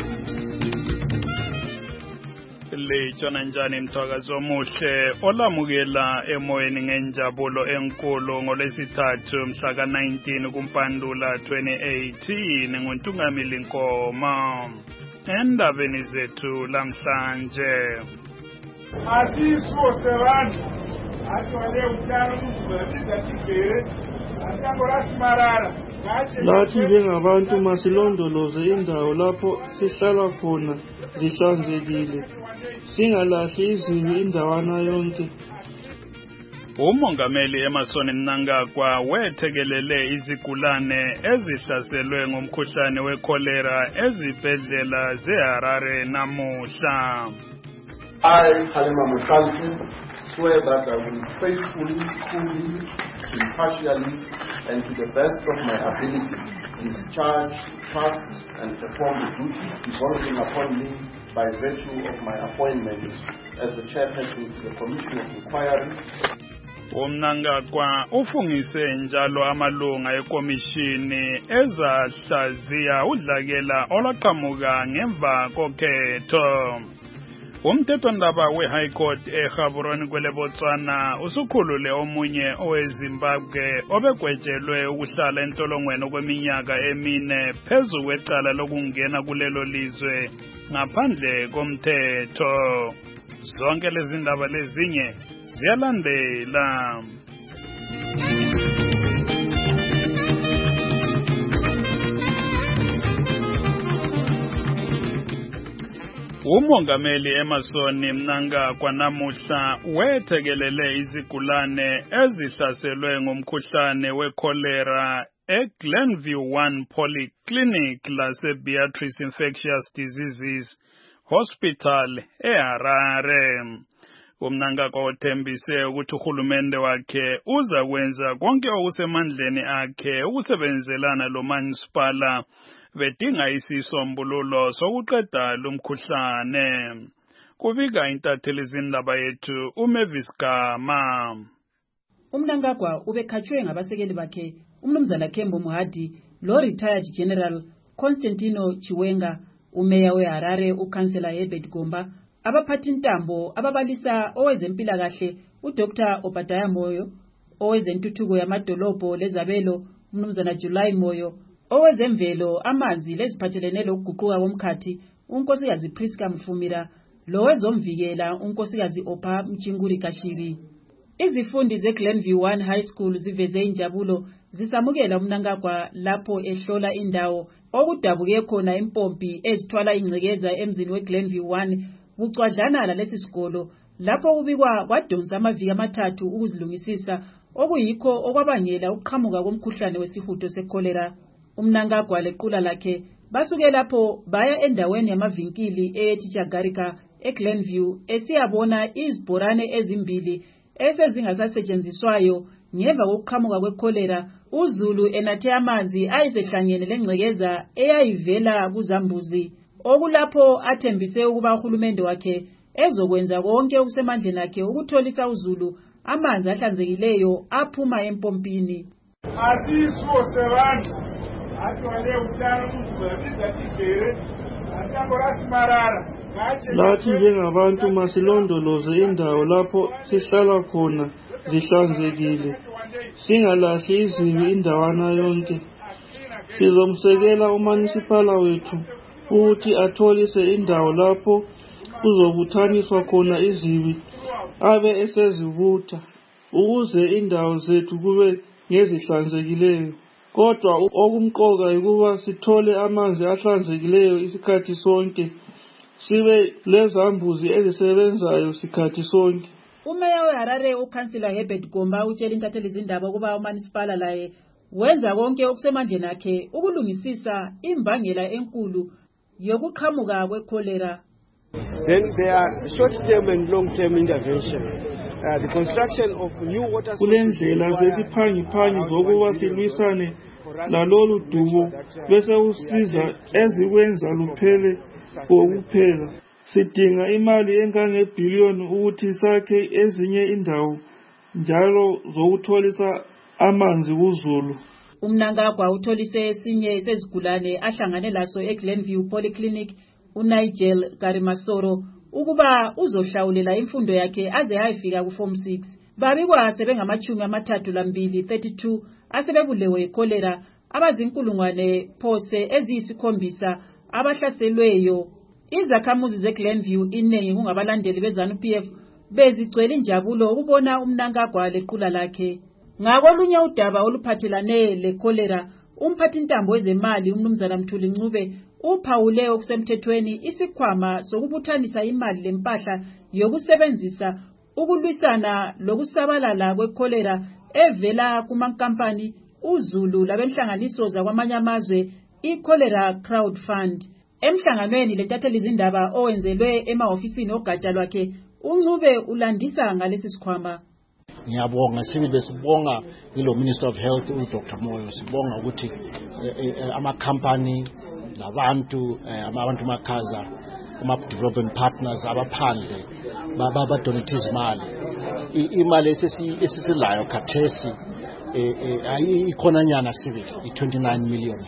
Lejona njani mthakazi omuhle olamukela emoyeni ngenjabulo enkulu ngolwesithathu mhla ka-19 kuMpandula 2018 nguNtungamiri Nkoma. Endabeni zethu lamhlanje asiso sevantu atwale utano kuzivatiza tigere atangorasimarara lathi njengabantu masilondoloze indawo lapho sihlala khona zihlanzekile singalahli izibi indawana yonke. Umongameli Emmerson Mnangagwa wethekelele izigulane ezihlaselwe ngumkhuhlane wekholera ezibhedlela zeHarare namuhla. I, Halima Mukhalfi, swear that I will faithfully, fully, impartially, and to the best of my ability discharge, trust, and perform the duties devolving upon me by virtue of my appointment as the chairperson to the Commission of Inquiry. Umnangagwa ufungise njalo amalunga ekomishini ezahlaziya udlakela olaqhamuka ngemva kokhetho. Umthethwandaba we-High Court eGaborone kwele Botswana usukhulule omunye oweZimbabwe obegwetshelwe ukuhlala entolongweni okweminyaka emine phezu kwecala lokungena kulelo lizwe ngaphandle komthetho. Zonke lezi ndaba lezinye ziyalandela. Umongameli Emmerson Mnangagwa namuhla wethekelele izigulane ezihlaselwe ngumkhuhlane wekholera eGlenview 1 Polyclinic laseBeatrice Infectious Diseases Hospital eHarare. Umnangagwa uthembise ukuthi uhulumende wakhe uza kwenza konke okusemandleni akhe ukusebenzelana lomasipala bedinga isisombululo sokuqeda lumkhuhlane. Kubika intatheli zindaba yethu uMavis Gama. Umnangagwa ubekhatshwe ngabasekeli bakhe umnumzana Kembo Muhadi, lo retired General Constantino Chiwenga, umeya weHarare ukansela Herbert Gomba, abaphathi ntambo ababalisa owezempilakahle uDr Obadiah Moyo, owezentuthuko yamadolobho lezabelo umnumzana July Moyo, owezemvelo amanzi leziphathelene lokuguquka komkhathi unkosikazi Priska Mfumira, lowezomvikela unkosikazi Opha Mchinguri Kashiri. Izifundi zeGlenview 1 High School ziveze injabulo zisamukela umnangagwa lapho ehlola indawo okudabuke khona impompi ezithwala ingcekeza emzini weGlenview 1 bucwadlana lalesi sikolo lapho kubikwa kwadonsa amaviki amathathu ukuzilungisisa okuyikho okwabangela ukuqhamuka komkhuhlane wesihudo sekholera. Umnangagwa lequla lakhe basuke lapho baya endaweni yamavinkili eTichagarika eGlenview esiyabona izibhorane ezimbili esezingasasetshenziswayo ngemva kokuqhamuka kwekholera. uZulu enathe amanzi ayisehlangene lengcekeza eyayivela kuzambuzi, okulapho athembise ukuba uhulumende wakhe ezokwenza konke okusemandleni akhe ukutholisa uZulu amanzi ahlanzekileyo aphuma empompini. asiso sevantu atwale utano kuzivatiza tigere atangorasimarara. Lathi njengabantu masilondoloze indawo lapho sihlala khona zihlanzekile singalahli izibi indawana yonke. Sizomsekela umanisipala wethu ukuthi atholise indawo lapho kuzobuthaniswa khona izibi abe esezibutha ukuze indawo zethu kube ngezihlanzekileyo. kodwa okumqoka ukuba sithole amanzi ahlanzekileyo isikhathi sonke, sibe lezambuzi ezisebenzayo sikhathi sonke. Umeya weHarare ukansila Herbert Gomba utshela intatheli izindaba ukuba uManisipala laye wenza konke okusemandleni akhe ukulungisisa imbangela enkulu yokuqhamuka kwekholera. Then there are short-term and long-term intervention. The construction of new water kulendlela zesiphangiphangi zokuba silwisane lalolu dubo bese usiza ezikwenza luphele kokuphela. Sidinga imali engangebhiliyoni ukuthi sakhe ezinye indawo njalo zokutholisa amanzi kuZulu. Umnangagwa utholise esinye sezigulane ahlangane laso eGlenview Polyclinic uNigel Karimasoro ukuba uzohlawulela imfundo yakhe aze ayefika kuForm 6. Babikwa sebengamachumi amathathu lambili 32 asebebulewe ikholera abazinkulungwane phose eziyisikhombisa abahlaselweyo. Izakhamuzi zeGlenview iningi kungabalandeli beZANU-PF bezigcwele injabulo ukubona umnankagwa lequla lakhe. Ngakolunye udaba oluphathelane lekholera, umphathintambo wezemali umnumzana Mthuli Ncube uphawule okusemthethweni isikhwama sokubuthanisa imali lempahla yokusebenzisa ukulwisana lokusabalala kwekholera evela kumankampani uZulu labenhlanganiso zakwamanye amazwe iCholera Crowd Fund. Emhlanganweni lentatheli izindaba owenzelwe emahofisini ogatsha lwakhe, uNcube ulandisa ngalesi sikhwama. Ngiyabonga sibile sibonga ilo Minister of Health uDr Moyo, sibonga ukuthi ama-company nabantu abantu makhaza ama-development partners abaphandle badonate izimali. Imali esisilayo khathesi ikhona nyana sibili $29 million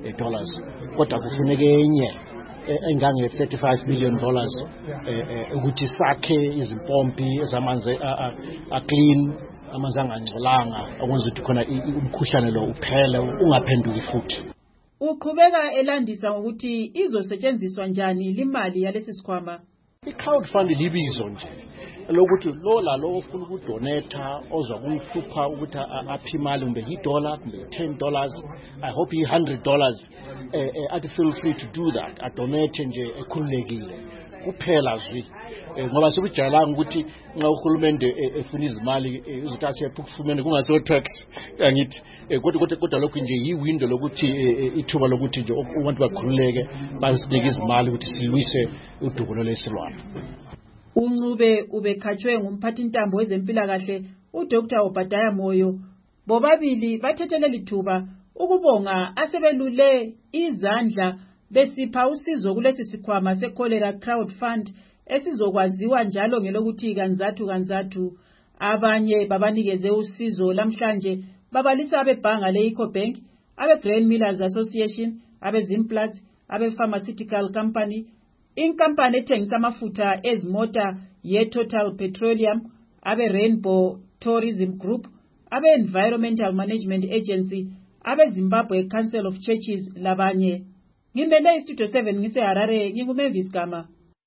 kodwa kufuneke enye engange $35 million ukuthi sakhe izimpompi ezamanzi clean, amanzi angangcolanga okwenza ukuthi khona umkhuhlane lo uphele ungaphenduki futhi. Uqhubeka elandisa ukuthi izosetshenziswa njani limali yalesi sikhwama. I-crowd fund libizo nje lokuthi lo lalo ofuna ukudonata ozwa kumhlupha ukuthi aphi imali kumbe $1 kumbe $10, I hope $100 athi feel free to do that, adonate nje ekhululekile kuphela zwi ngoba sikujayelanga ukuthi nxa uhulumende efuna izimali uzothi asiyaphi kufumene kungaso tax angithi kodwa lokho nje yiwindow lokuthi ithuba lokuthi nje abantu bakhululeke basinike izimali ukuthi silwise udubulo lesilwane. uNcube ubekhatshwe ngumphathintambo wezempilakahle uDr Obadiah Moyo. Bobabili bathethe lithuba ukubonga asebelule izandla besipha usizo kulesi sikhwama seCholera Crowd Fund esizokwaziwa njalo ngelokuthi kanzathu. Abanye babanikeze usizo lamhlanje babalisa abebhanga leEcobank, abeGrain Millers Association, abeZimplats, abePharmaceutical Company, inkampani ethengisa amafutha ezimota yeTotal Petroleum, abeRainbow Tourism Group, abe-Environmental Management Agency, abeZimbabwe Council of Churches labanye. Ngimele iStudio 7 ngiseHarare, nginguMavis Gama.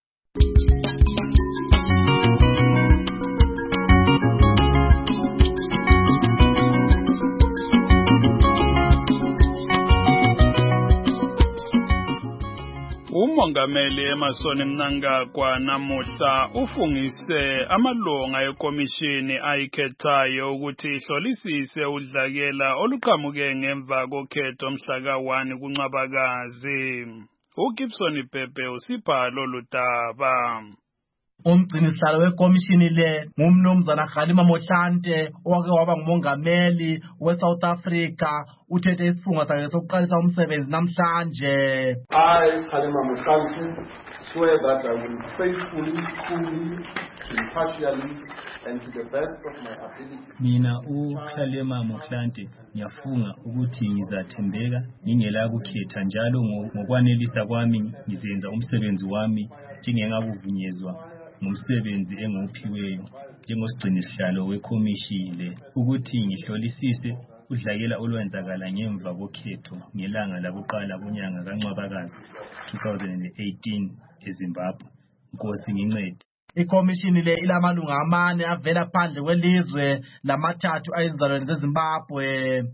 Umongameli Emmerson Mnangagwa namuhla ufungise amalunga ekomishini ayikhethayo ukuthi ihlolisise udlakela oluqhamuke ngemva kokhetho mhla ka-1 kuNcwabakazi. uGibson Pepe usipha lolu daba. Umgcinisihlalo wekomishini le ngumnumzana Kgalema Mohlante owake waba ngumongameli weSouth Africa uthethe isifungo sakhe sokuqalisa umsebenzi namhlanje. I, Kgalema Mohlante, swear that I will faithfully, fully, impartially and to the best of my ability. Mina uKgalema Mohlante ngiyafunga ukuthi ngizathembeka ngingela kukhetha njalo ngokwanelisa kwami ngizenza umsebenzi wami njengengakuvunyezwa ngumsebenzi enguphiweyo njengosigcinisihlalo wekomishini ukuthi ngihlolisise udlakela olwenzakala ngemva kokhetho ngelanga lakuqala kunyanga kaNcwabakazi 2018 eZimbabwe. Nkosi ngincede. Ikomishini le ilamalunga amane avela phandle kwelizwe lamathathu ayizalwane zeZimbabwe.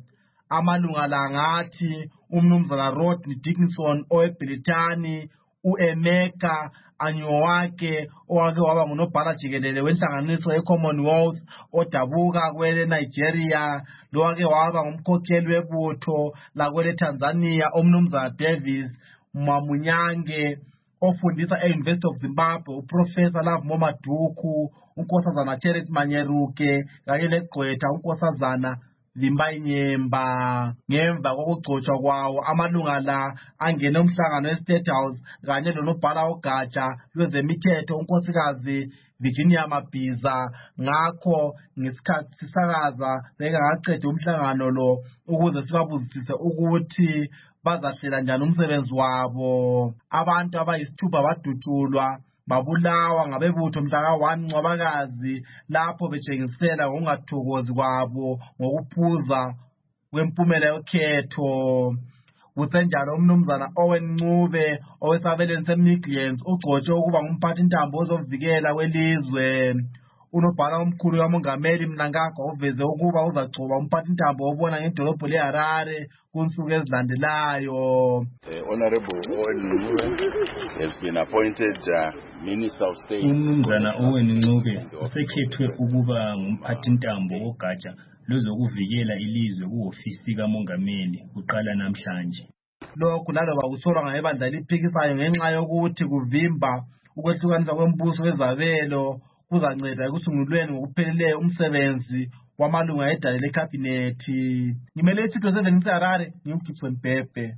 amalunga la ngathi umnumzana Rodney Dickinson oweBrithani, uEmeka Anyowake owake waba ngunobhala jikelele wenhlanganiso ye-Commonwealth odabuka kwele Nigeria, lowake waba ngumkhokheli webutho lakwele Tanzania umnumzana Davis Mwamunyange, ofundisa e-University of Zimbabwe uProfessor Love Momaduku, unkosazana Charity Manyeruke kanye legqwetha unkosazana Vimbayinyemba. Ngemva kokugcotshwa kwawo amalunga la angene umhlangano we-State House kanye lonobhala ogatsha lwezemithetho unkosikazi Virginia Mabhiza. Ngakho ngesikhathi sisakaza bengakaqedi umhlangano lo ukuze sibabuzisise ukuthi bazahlela njani umsebenzi wabo. Abantu abayisithupha badutshulwa babulawa ngabebutho mhla ka-1 Ncwabakazi lapho betshengisela ngokungathokozi kwabo ngokuphuza kwempumela yokhetho. Kusenjalo umnumzana Owen Ncube owesabelweni se-Midlands ugcotshwe ukuba ngumphathintambo ozovikela kwelizwe. Unobhala omkhulu kamongameli Mnangagwa uveze ukuba uzagcoba umphathintambo obona ngedolobho leHarare kunsuku ezilandelayo. Honorable Owen Ncube has been appointed Minister of State. Umnumzana Owen Ncube usekhethwe ukuba ngumphathintambo ogatsha lozokuvikela ilizwe kuhofisi kamongameli kuqala namhlanje. Lokhu laloba kusolwa ngabandla eliphikisayo ngenxa yokuthi kuvimba ukwehlukanisa kwembuso wezabelo kuzanceda ekusungulweni ngokupheleleyo umsebenzi wamalunga edale lekhabinethi. Ngimele isitho 7 Harare, ngimGibson Bhebhe.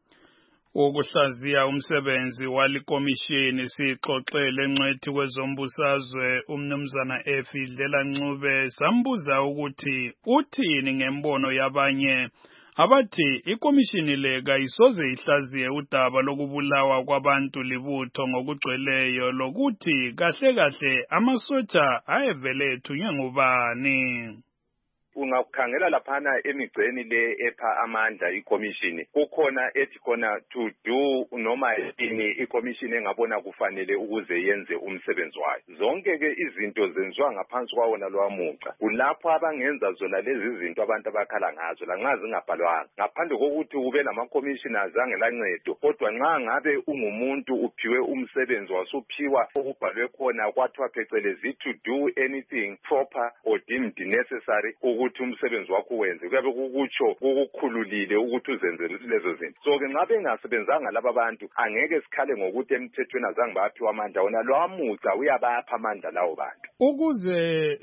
Ukuhlaziya umsebenzi walikomishini sixoxele enqethi kwezombusazwe umnumzana Efidlela Ncube sambuza ukuthi uthini ngembono yabanye abathi ikomishini le kayisoze ihlaziye udaba lokubulawa kwabantu libutho ngokugcweleyo lokuthi kahle kahle amasotsha ayevele ethunywe ngubani. Ungakukhangela laphana emigceni le epha amandla ikomishini kukhona ethi khona to do noma yini ikomishini engabona kufanele ukuze yenze umsebenzi wayo. Zonke ke izinto zenziwa ngaphansi kwawona lwamuca. Kulapho abangenza zona lezi zinto abantu abakhala ngazo lanxa zingabhalwanga. Ngaphandle kokuthi kube lama-commissioners angelancedo, kodwa nxa ngabe ungumuntu uphiwe umsebenzi wasuphiwa okubhalwe khona kwathiwa phecelezi to do anything proper or deemed necessary ukuthi umsebenzi wakho wenze, kuyabe kukutsho kukukhululile ukuthi uzenze lezo zinto. So ke nxa bengasebenzanga laba bantu angeke sikhale ngokuthi emthethweni azange baphiwa amandla, wona lwamuca uyabapha amandla lawo bantu ukuze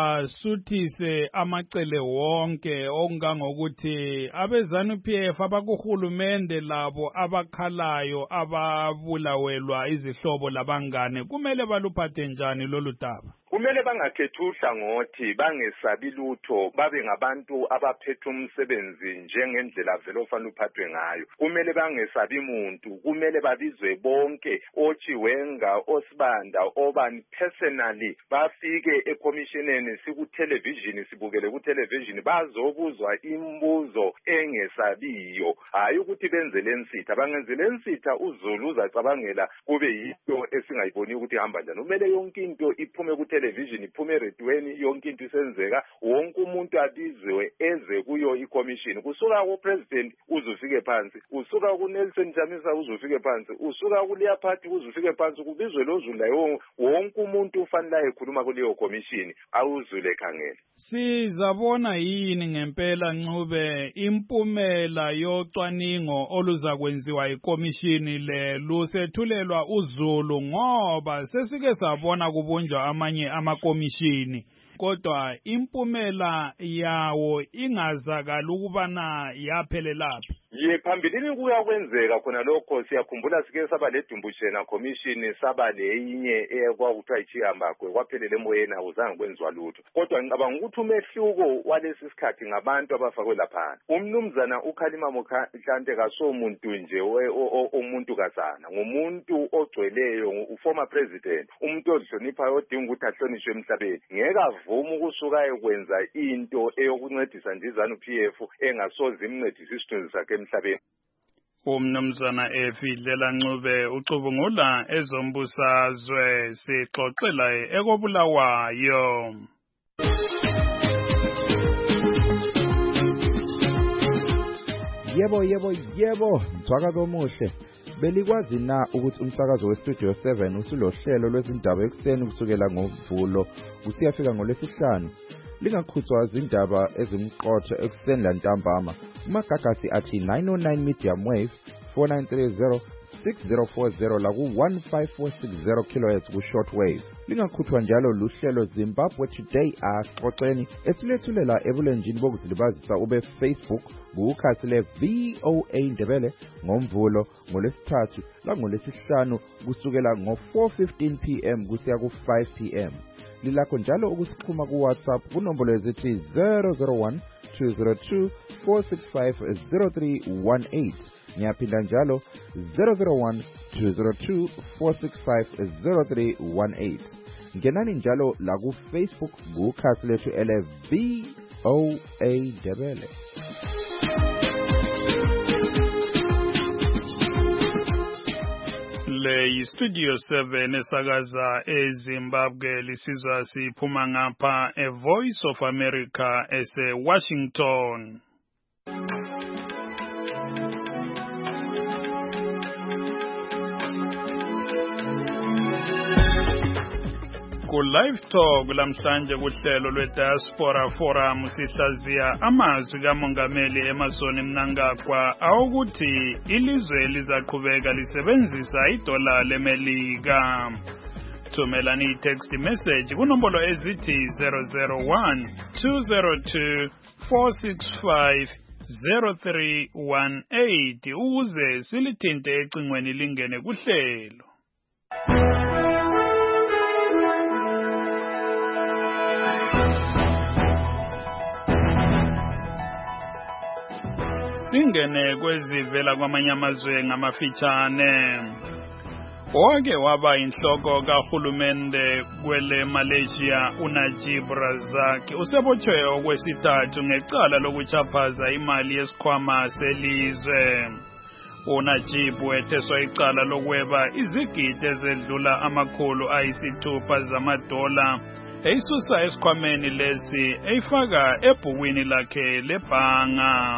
basuthise amacele wonke okungangokuthi abezanu-PF abakuhulumende labo abakhalayo ababulawelwa izihlobo labangane kumele baluphathe njani lolu daba. Kumele bangakhethi uhlangothi, bangesabi lutho, babe ngabantu abaphethe umsebenzi njengendlela vele ofanele uphathwe ngayo. Kumele bangesabi muntu, kumele babizwe bonke oChiwenga, oSibanda, obani personally bafike ecomissioneni sikutelevision, sibukele kutelevision bazobuzwa imibuzo engesabiyo, hayi ukuthi benze lensitha. Bangenze lensitha uZulu uzacabangela kube yinto esingayiboni ukuthi ihamba njani. Kumele yonke into iphume kutelevision, iphume eredweni, yonke into isenzeka, wonke umuntu abizwe eze kuyo ikomishini, kusuka kupresident uzufike phansi, usuka kuNelson Chamisa uzufike phansi, usuka kuleya party uzufike phansi, kubizwe lozulayo wonke umuntu ufanele ekhuluma kuleyo komishini awuzule ekhangele. Sizabona yini ngempela Ncube impumela yocwaningo oluzakwenziwa ikomishini le lusethulelwa uZulu, ngoba sesike sabona kubunjwa amanye amakomishini kodwa impumela yawo ingazakala ukubana yaphelelaphi? Ye phambilini kuyakwenzeka khona lokho. Siyakhumbula sike saba ledumbushena commission, saba leyinye ekwakuthiwa ichihambakwe kwaphelele emoyeni awuzange kwenziwa lutho. Kodwa ngicabanga ukuthi umehluko walesi sikhathi ngabantu abafakwe lapha. Umnumzana uKhalima Motlanthe kasomuntu nje omuntu kazana, ngumuntu ogcweleyo, uformer president, umuntu ohloniphayo odinga ukuthi ahlonishwe emhlabeni. Ngeke avuma ukusuka ekwenza into eyokuncedisa nje izanu-PF engasoze imncedise isithunzi sakhe emhlabeni. Umnumzana Efidlela Ncube ucubungula ezombusazwe sixoxela ekobulawayo. Yebo, msakazo omuhle. Belikwazi na ukuthi umsakazo weStudio 7 usulohlelo lwezindaba ekseni kusukela ngoMvulo kusiyafika ngoLwesihlanu. Lingakhuthwa izindaba ezimqotho ekseni lantambama. Umagagasi athi 909 medium wave 4930 6040 la ku 15460 kHz ku shortwave. Lingakhuthwa njalo luhlelo Zimbabwe Today axoxeni esilethulela ebulenjini bokuzilibazisa ube Facebook kukhasi le VOA Ndebele ngoMvulo ngoLwesithathu la ngoLwesihlanu kusukela ngo4:15 PM kusiya ku5 PM. Lilakho njalo ukusixhuma ku WhatsApp kunombolo ezithi 001 202 465 0318. Ngiyaphinda njalo 001 202 465 0318. Ngenani njalo la ku Facebook kukhasi lethu ele VOA Ndebele. Le Studio 7 esakaza eZimbabwe lisizwa siphuma ngapha eVoice of America ese Washington. Ku live talk lamhlanje kuhlelo lweDiaspora Forum sihlaziya amazwi kaMongameli Emmerson Mnangagwa awukuthi ilizwe lizaqhubeka lisebenzisa idola leMelika. Thumelani i-text message kunombolo ezithi 001 202 465 0318 ukuze silithinte ecingweni lingene kuhlelo. Singene kwezivela kwamanye amazwe ngamafitshane. Owake waba inhloko kahulumende kwele Malaysia uNajib Razak usebotshwe okwesithathu ngecala lokuchaphaza imali yesikhwama selizwe. uNajib wetheswa icala lokweba izigidi ezedlula $600 zamadola eyisusa esikhwameni lesi eyifaka ebhukwini lakhe lebhanga.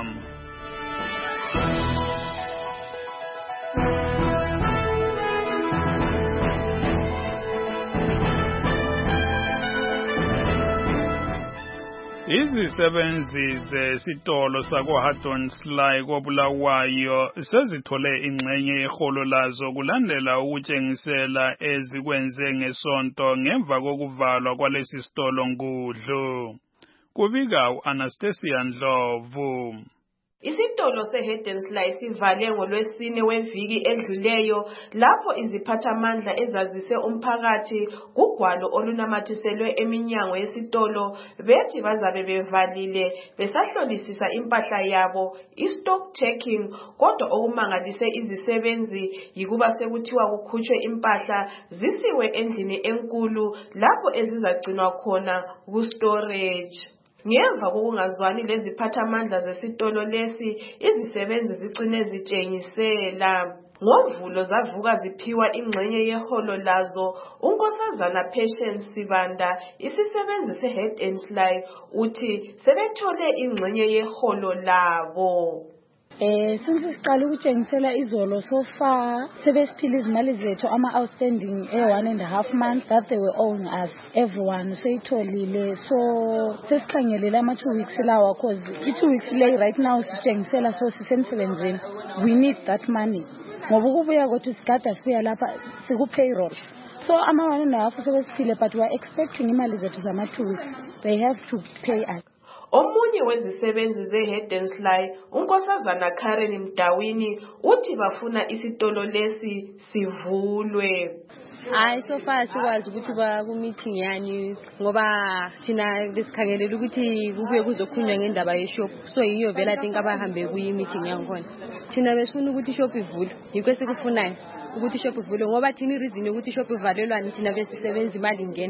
Izisebenzi zesitolo sakwaHardon Sly koBulawayo sezithole ingxenye yeholo lazo kulandela ukutshengisela ezikwenze ngesonto ngemva kokuvalwa kwalesi sitolo ngudlu. Kubika uAnastasia Ndlovu. Isitolo seHardon Sly sivale ngoLwesine weviki edluleyo lapho iziphathamandla ezazise umphakathi kugwalo olunamathiselwe eminyango yesitolo bethi bazabe bevalile besahlolisisa impahla yabo i-stock checking, kodwa okumangalise izisebenzi yikuba sekuthiwa kukhutshwe impahla zisiwe endlini enkulu lapho ezizagcinwa khona ku-storage. Ngemva kokungazwani leziphathamandla zesitolo lesi, izisebenzi zicine zitshengisela. NgoMvulo zavuka ziphiwa ingxenye yeholo lazo. uNkosazana Patience Sibanda, isisebenzi seHardon Sly, uthi sebethole ingxenye yeholo labo. Since siqala ukutshengisela izolo so far sebesiphila izimali zethu ama-outstanding 1.5 months that they were owing us, everyone seyitholile. So sesikhangelele ama-2 weeks lawa cause i-2 weeks lay right now sitshengisela so sisemsebenzini, we need that money ngoba ukubuya kwethu sigada sibuya lapha siku-payroll. So ama-1.5 sebesiphile but we are expecting imali zethu zama-2 weeks, they have to pay us. Omunye wezisebenzi zeHardon Sly, uNkosazana Karen Mdawini, uthi bafuna isitolo lesi sivulwe. So far sikwazi ukuthi ba ku meeting yani ngoba thina besikhangelela ukuthi kubuye kuzokhunywa ngendaba yeshop, so yiyo vela think abahambe kuyi meeting yankhona. Thina besifuna ukuthi ishop ivulwe, yikho sikufunayo ukuthi ishop ivulwe ngoba thina ireason ukuthi ishop ivalelwa thina besisebenza imali ingene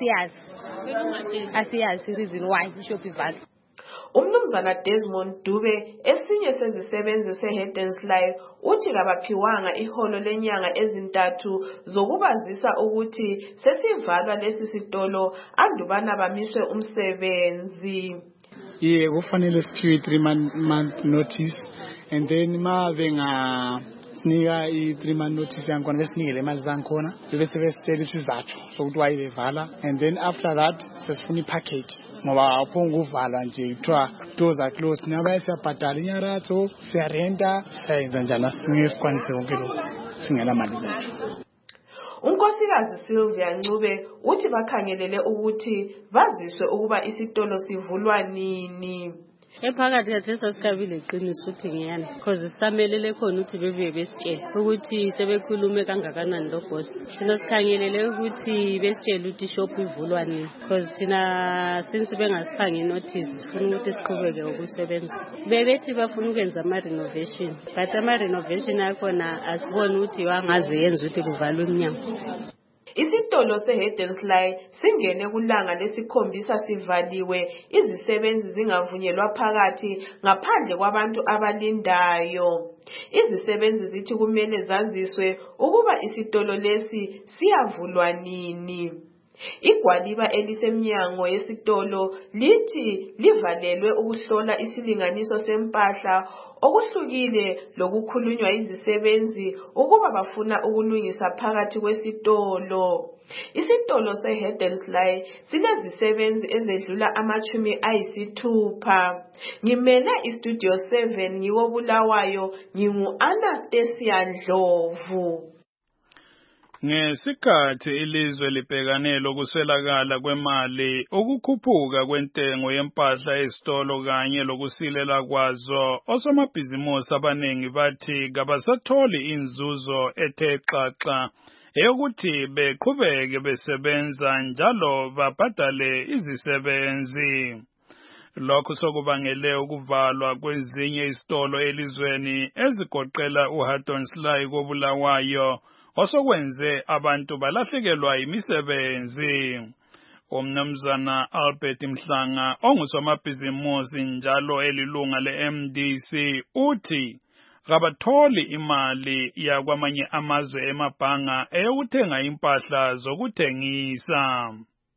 asiyazi reason why ishop ivalwe. Umnumzana Desmond Dube, esinye sezisebenzi seHardon Sly, uthi kabaphiwanga iholo lenyanga ezintathu zokubazisa ukuthi sesivalwa lesi sitolo andubana bamiswe umsebenzi. Kufanele siphiwe 3 month notice and then ma sinika i-3-month notice yangikhona besinike le mali zangikhona bese besitshela isizathu sokuthi wayibevala, and then after that sesifuna i-package ngoba awuphonga uvala nje kuthiwa doors are closed. Nabaya siyabhadala inyaratho, siyarenta, siyayenza njani asingeke sikwanise konke lokho singela mali zethu. uNkosikazi Sylvia Ncube uthi bakhangelele ukuthi baziswe ukuba isitolo sivulwa nini. Ephakathi kathesi asikabile iqiniso ukuthi ngiyani because sisamelele khona ukuthi bebuye besitshele ukuthi sebekhulume kangakanani lo boss. Thina sikhangelele ukuthi besitshele ukuthi ishop ivulwa nini because thina since bengasiphangi notice sifuna ukuthi siqhubeke ukusebenza. Bebethi bafuna ukwenza ama-renovation but ama-renovation akhona asiboni ukuthi wangaze yenza ukuthi kuvalwe iminyango. Isitolo seHedensley singene kulanga lesikhombisa sivaliwe, izisebenzi zingavunyelwa phakathi ngaphandle kwabantu abalindayo. Izisebenzi zithi kumele zaziswe ukuba isitolo lesi siyavulwa nini. Igwaliba elisemnyango yesitolo lithi livalelwe ukuhlola isilinganiso sempahla okuhlukile lokukhulunywa izisebenzi ukuba bafuna ukulungisa phakathi kwesitolo. Isitolo seHedensley sinezisebenzi ezedlula 60. Ngimele iStudio 7 ngiwobulawayo ngingu-Anastasia Ndlovu. Ngesikhathi ilizwe libhekane lokuswelakala kwemali, ukukhuphuka kwentengo yempahla ezitolo kanye lokusilela kwazo, osomabhizimusi abaningi bathi kabasatholi inzuzo ethe xaxa eyokuthi beqhubeke besebenza njalo babhadale izisebenzi. Lokhu sokubangele ukuvalwa kwezinye izitolo elizweni ezigoqela uHedensley koBulawayo, osokwenze abantu balahlekelwa imisebenzi. Umnumzana Albert Mhlanga ongusomabhizimusi njalo elilunga le-MDC uthi kabatholi imali yakwamanye amazwe emabhanga eyokuthenga impahla zokuthengisa.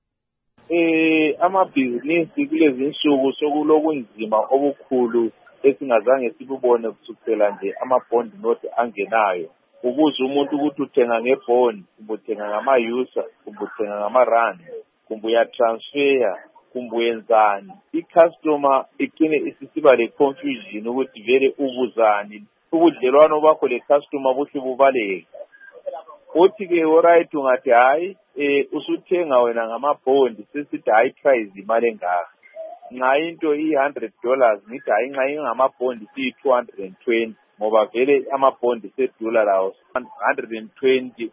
Amabhizinisi kulezi nsuku sokulokunzima obukhulu esingazange sibubone kusukela nje amabond note angenayo. Ukuze umuntu ukuthi uthenga ngebond, kumbe uthenga ngama-user, kumbe uthenga ngama-rand, kumbe uyatransfer, kumbe uyenzani. I-customer igcine isisiba le-confusion ukuthi vele ubuzani. Ubudlelwano bakho le-customer buhle bubaleke. Uthi-ke alright ungathi hayi usuthenga wena ngama-bond sesithi hayi price imali engaka. Nxa into $100 ngithi hayi nxa ingama-bond siyi-220 ngoba vele ama-bond sedula lawo 120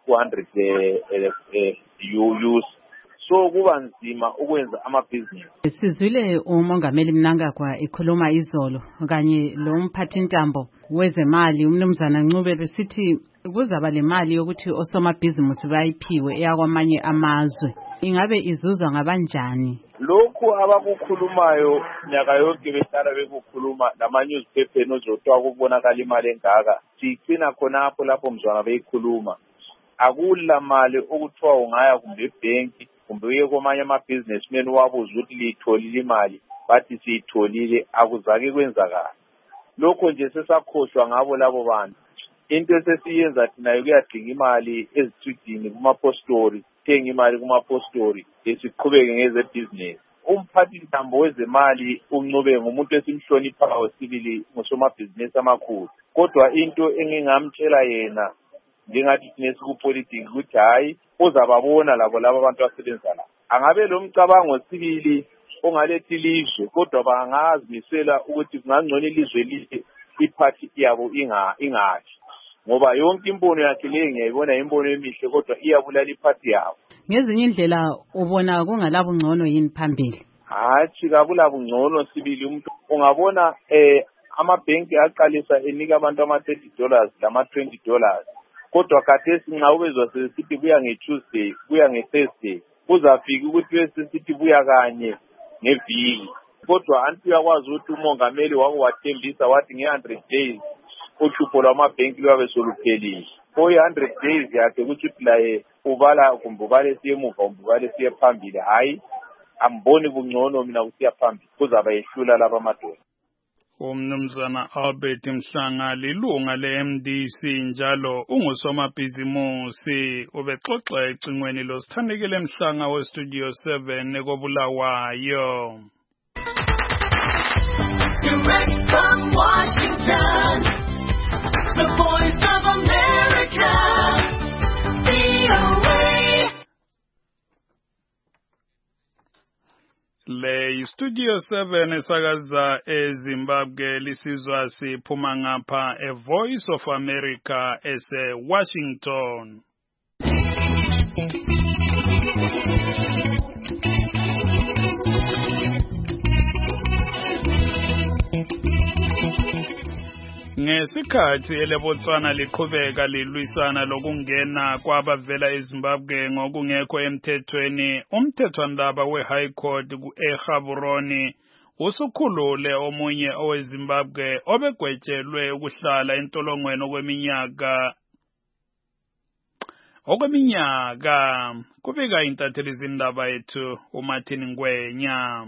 ku-100 use. So kuba nzima ukwenza amabhizinisi. Sizwile umongameli Mnangagwa ekhuluma izolo kanye lo mphathintambo wezemali umnumzana Ncube besithi kuzaba le mali yokuthi osomabhizinisi bayiphiwe eyakwamanye amazwe. Ingabe izuzwa ngabanjani? Lokhu abakukhulumayo nyaka yonke behlala bekukhuluma nama-newspaper ozothiwa kubonakala imali engaka. Sigcina khonapho lapho mzwana beyikhuluma. Akula mali okuthiwa ungaya kumbe ebhenki kumbe uye kwamanye ama-businessmen wabuza ukuthi liyitholile imali, bathi siyitholile, akuzake kwenzakala. Lokho nje sesakhohlwa ngabo labo bantu. Into esesiyenza thina ukuyadinga imali ezitridini kumapostori, thenga imali kumapostori, siqhubeke ngezebhizinisi. Umphathintambo wezemali uNcube ngumuntu esimhloniphayo sibili ngosomabhizinisi amakhulu. Kodwa into engingamtshela yena njengathi thina sikupolitiki ukuthi hayi uzababona labo laba abantu abasebenza la. Angabe lo mcabango sibili ongalethi ilizwe, kodwa bangazimisela ukuthi kungangcono ilizwe lihle iphathi yabo ingathi. Ngoba yonke imbono yakhe le ngiyayibona imbono emihle kodwa iyabulala iphathi yabo. Ngezinye indlela ubona kungalabo ngcono yini phambili? Hathi kabulabungcono sibili umuntu ungabona amabhenki aqalisa enika abantu ama-$30 lama-$20. Kodwa khathesi nxa ubezwa sesithi buya nge-Tuesday, buya nge-Thursday, uzafika ukuthi besesithi buya kanye ngeviki. Kodwa anti uyakwazi ukuthi umongameli wako wathembisa wathi nge-100 days uhlupho lwamabhenki lwabe soluphelile. Oyi-100 days yakhe ukuthi laye ubala kumbe ubale siye emuva kumbe ubale siye phambili. Hayi, amboni bungcono mina kusiya phambili, kuzaba yehlula laba amadoda. Umnumzana Albert Mhlanga lilunga le-MDC njalo ungusomabhizimusi ubexoxa ecingweni loSithandekile Mhlanga weStudio 7 ekobulawayo. Direct from Washington, the Voice of America, VOA. Le Studio 7 esakaza eZimbabwe lisizwa siphuma ngapha eVoice of America ese-Washington. Ngesikhathi eleBotswana liqhubeka lilwisana lokungena kwabavela eZimbabwe ngokungekho emthethweni, umthethwandaba weHigh Court eGaborone usukhulule omunye oweZimbabwe obegwetshelwe ukuhlala entolongweni okweminyaka. Kubika intatheli zindaba yethu uMartin Ngwenya.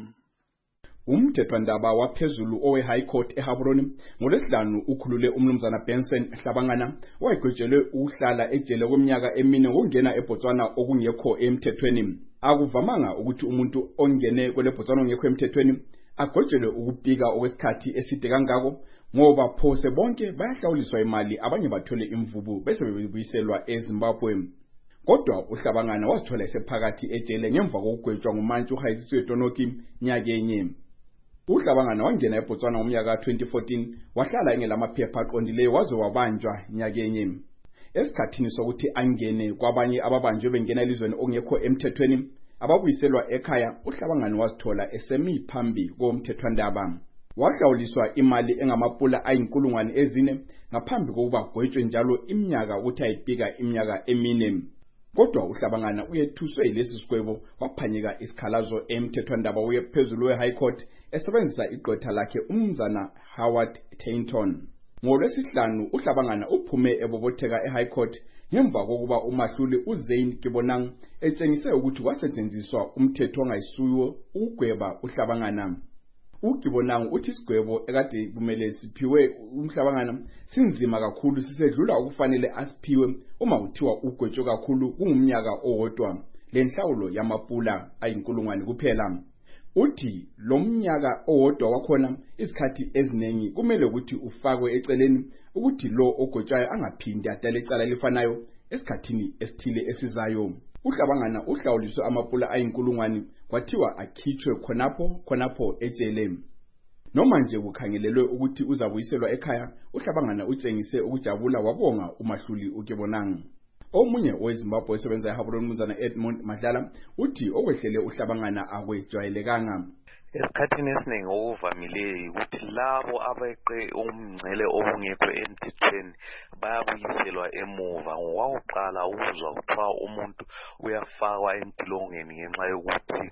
Umthethwandaba waphezulu owe-High Court eGaborone ngoLwesihlanu ukhulule umnumzana Benson Hlabangana owayegwetshelwe ukuhlala ejele kweminyaka emine ngokungena eBotswana okungekho emthethweni. Akuvamanga ukuthi umuntu ongene kweleBotswana ongekho emthethweni agwetshelwe ukupika okwesikhathi eside kangako ngoba phose bonke bayahlawuliswa imali abanye bathole imvubu bese bebuyiselwa eZimbabwe. Kodwa uHlabangana wazithola esephakathi ejele ngemva kokugwetshwa nguMantshi uHayisiwe Tonoki nyakenye. uHlabangana wangena eBotswana ngomnyaka ka-2014 wahlala engelamaphepha aqondileyo waze wabanjwa nyakenye. Esikhathini sokuthi angene kwabanye ababanjwe bengena elizweni ongekho emthethweni ababuyiselwa ekhaya, uHlabangana wazithola esemi phambi komthethwandaba. Wahlawuliswa imali engamapula ayinkulungwane ezine ngaphambi kokuba gwetshwe njalo iminyaka ukuthi ayipika iminyaka emine. Kodwa uHlabangana uyethuswe yilesi sigwebo waphanyeka isikhalazo emthethwandaba wephezulu weHigh Court esebenzisa igqwetha lakhe umnumzana Howard Tainton. NgoLwesihlanu uHlabangana uphume ebobotheka eHigh Court ngemva kokuba umahluli uZane Kibonang etshengise ukuthi kwasetshenziswa umthetho ongayisuyo ukugweba uHlabangana. uGibonang uthi isigwebo ekade kumele siphiwe uHlabangana sinzima kakhulu sisedlula okufanele asiphiwe uma kuthiwa ugwetshwe kakhulu kungumnyaka owodwa lenhlawulo yamapula ayinkulungwane kuphela. Uthi lo mnyaka owodwa wakhona isikhathi eziningi kumele ukuthi ufakwe eceleni ukuthi lo ogwetshayo angaphindi adale icala lifanayo esikhathini esithile esizayo. uHlabangana uhlawuliswe amapula ayinkulungwane kwathiwa akhitshwe khonapho ejele. Noma nje kukhangelelwe ukuthi uzabuyiselwa ekhaya, uHlabangana utshengise ukujabula wabonga umahluli uKibonang. Omunye oweZimbabwe osebenza eGaborone umnumzana Edmund Madlala uthi okwehlele uHlabangana akwejwayelekanga. Esikhathini esiningi okuvamileyo ukuthi labo abeqe umngcele obungekho emthethweni bayabuyiselwa emuva. Ngokwakuqala ukuzwa kuthiwa umuntu uyafakwa emtilongweni ngenxa yokuthi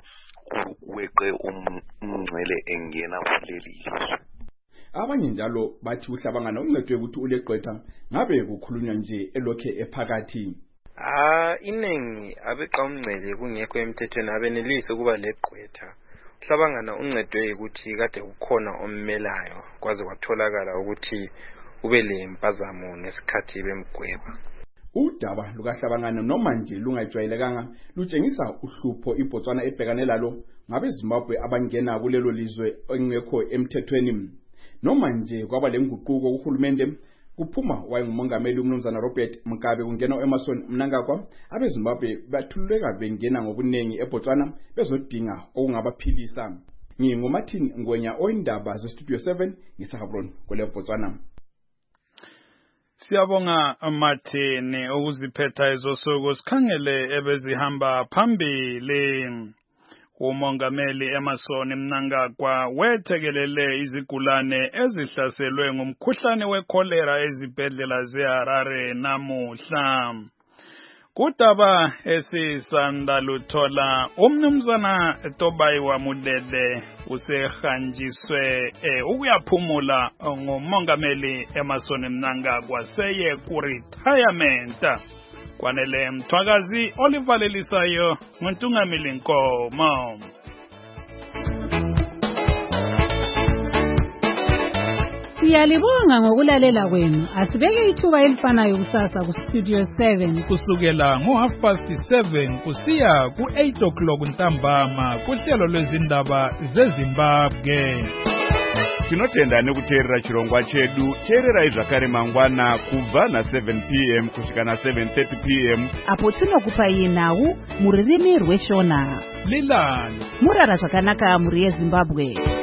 weqe umngcele engena kuleli lizwe. Abanye njalo bathi uHlabangana uncedwe ukuthi uleqwetha ngabe kukhulunywa nje elokhe ephakathi. Iningi abeqa umngcele kungekho emthethweni abenelisi ukuba leqwetha. uHlabangana uncedwe ukuthi kade kukhona ommelayo kwaze kwatholakala ukuthi ube lempazamo ngesikhathi bemgweba. Udaba lukaHlabangana noma nje lungajwayelekanga lutshengisa uhlupho iBotswana ebhekane lalo ngabeZimbabwe abangena kulelo lizwe engekho emthethweni. Noma nje kwaba lenguquko kuhulumende kuphuma wayengumongameli umnumzana Robert Mugabe kungena uEmmerson Mnangagwa, abeZimbabwe bathululeka bengena ngobunengi eBotswana bezodinga okungabaphilisa. NginguMartin Ngwenya oyindaba zeStudio 7 ngiseGaborone kweleBotswana. Siyabonga Martin ukuziphetha ezosuku sikhangele ebezihamba phambili. Umongameli Emmerson Mnangagwa wethekelele izigulane ezihlaselwe ngumkhuhlane wekholera ezibhedlela zeHarare namuhla. Kudaba esisanda luthola umnumzana Tobayiwa Mudede usehanjiswe ukuyaphumula ngumongameli Emmerson Mnangagwa seye ku-retirement. Kwanele Mthwakazi olivalelisayo nguNtungamili Nkomo. Siyalibonga ngokulalela kwenu. Asibeke ithuba elifanayo kusasa ku Studio 7 kusukela ngo7:30 kusiya ku8 o'clock ntambama kuhlelo lwezindaba zeZimbabwe. Tinotenda nekuteerera chirongwa chedu. Teererai zvakare mangwana kubva na7 p.m. kusvika na7:30 p.m. apo tinokupai nhau muririmi rweshona. Lilani murara zvakanaka muri yeZimbabwe.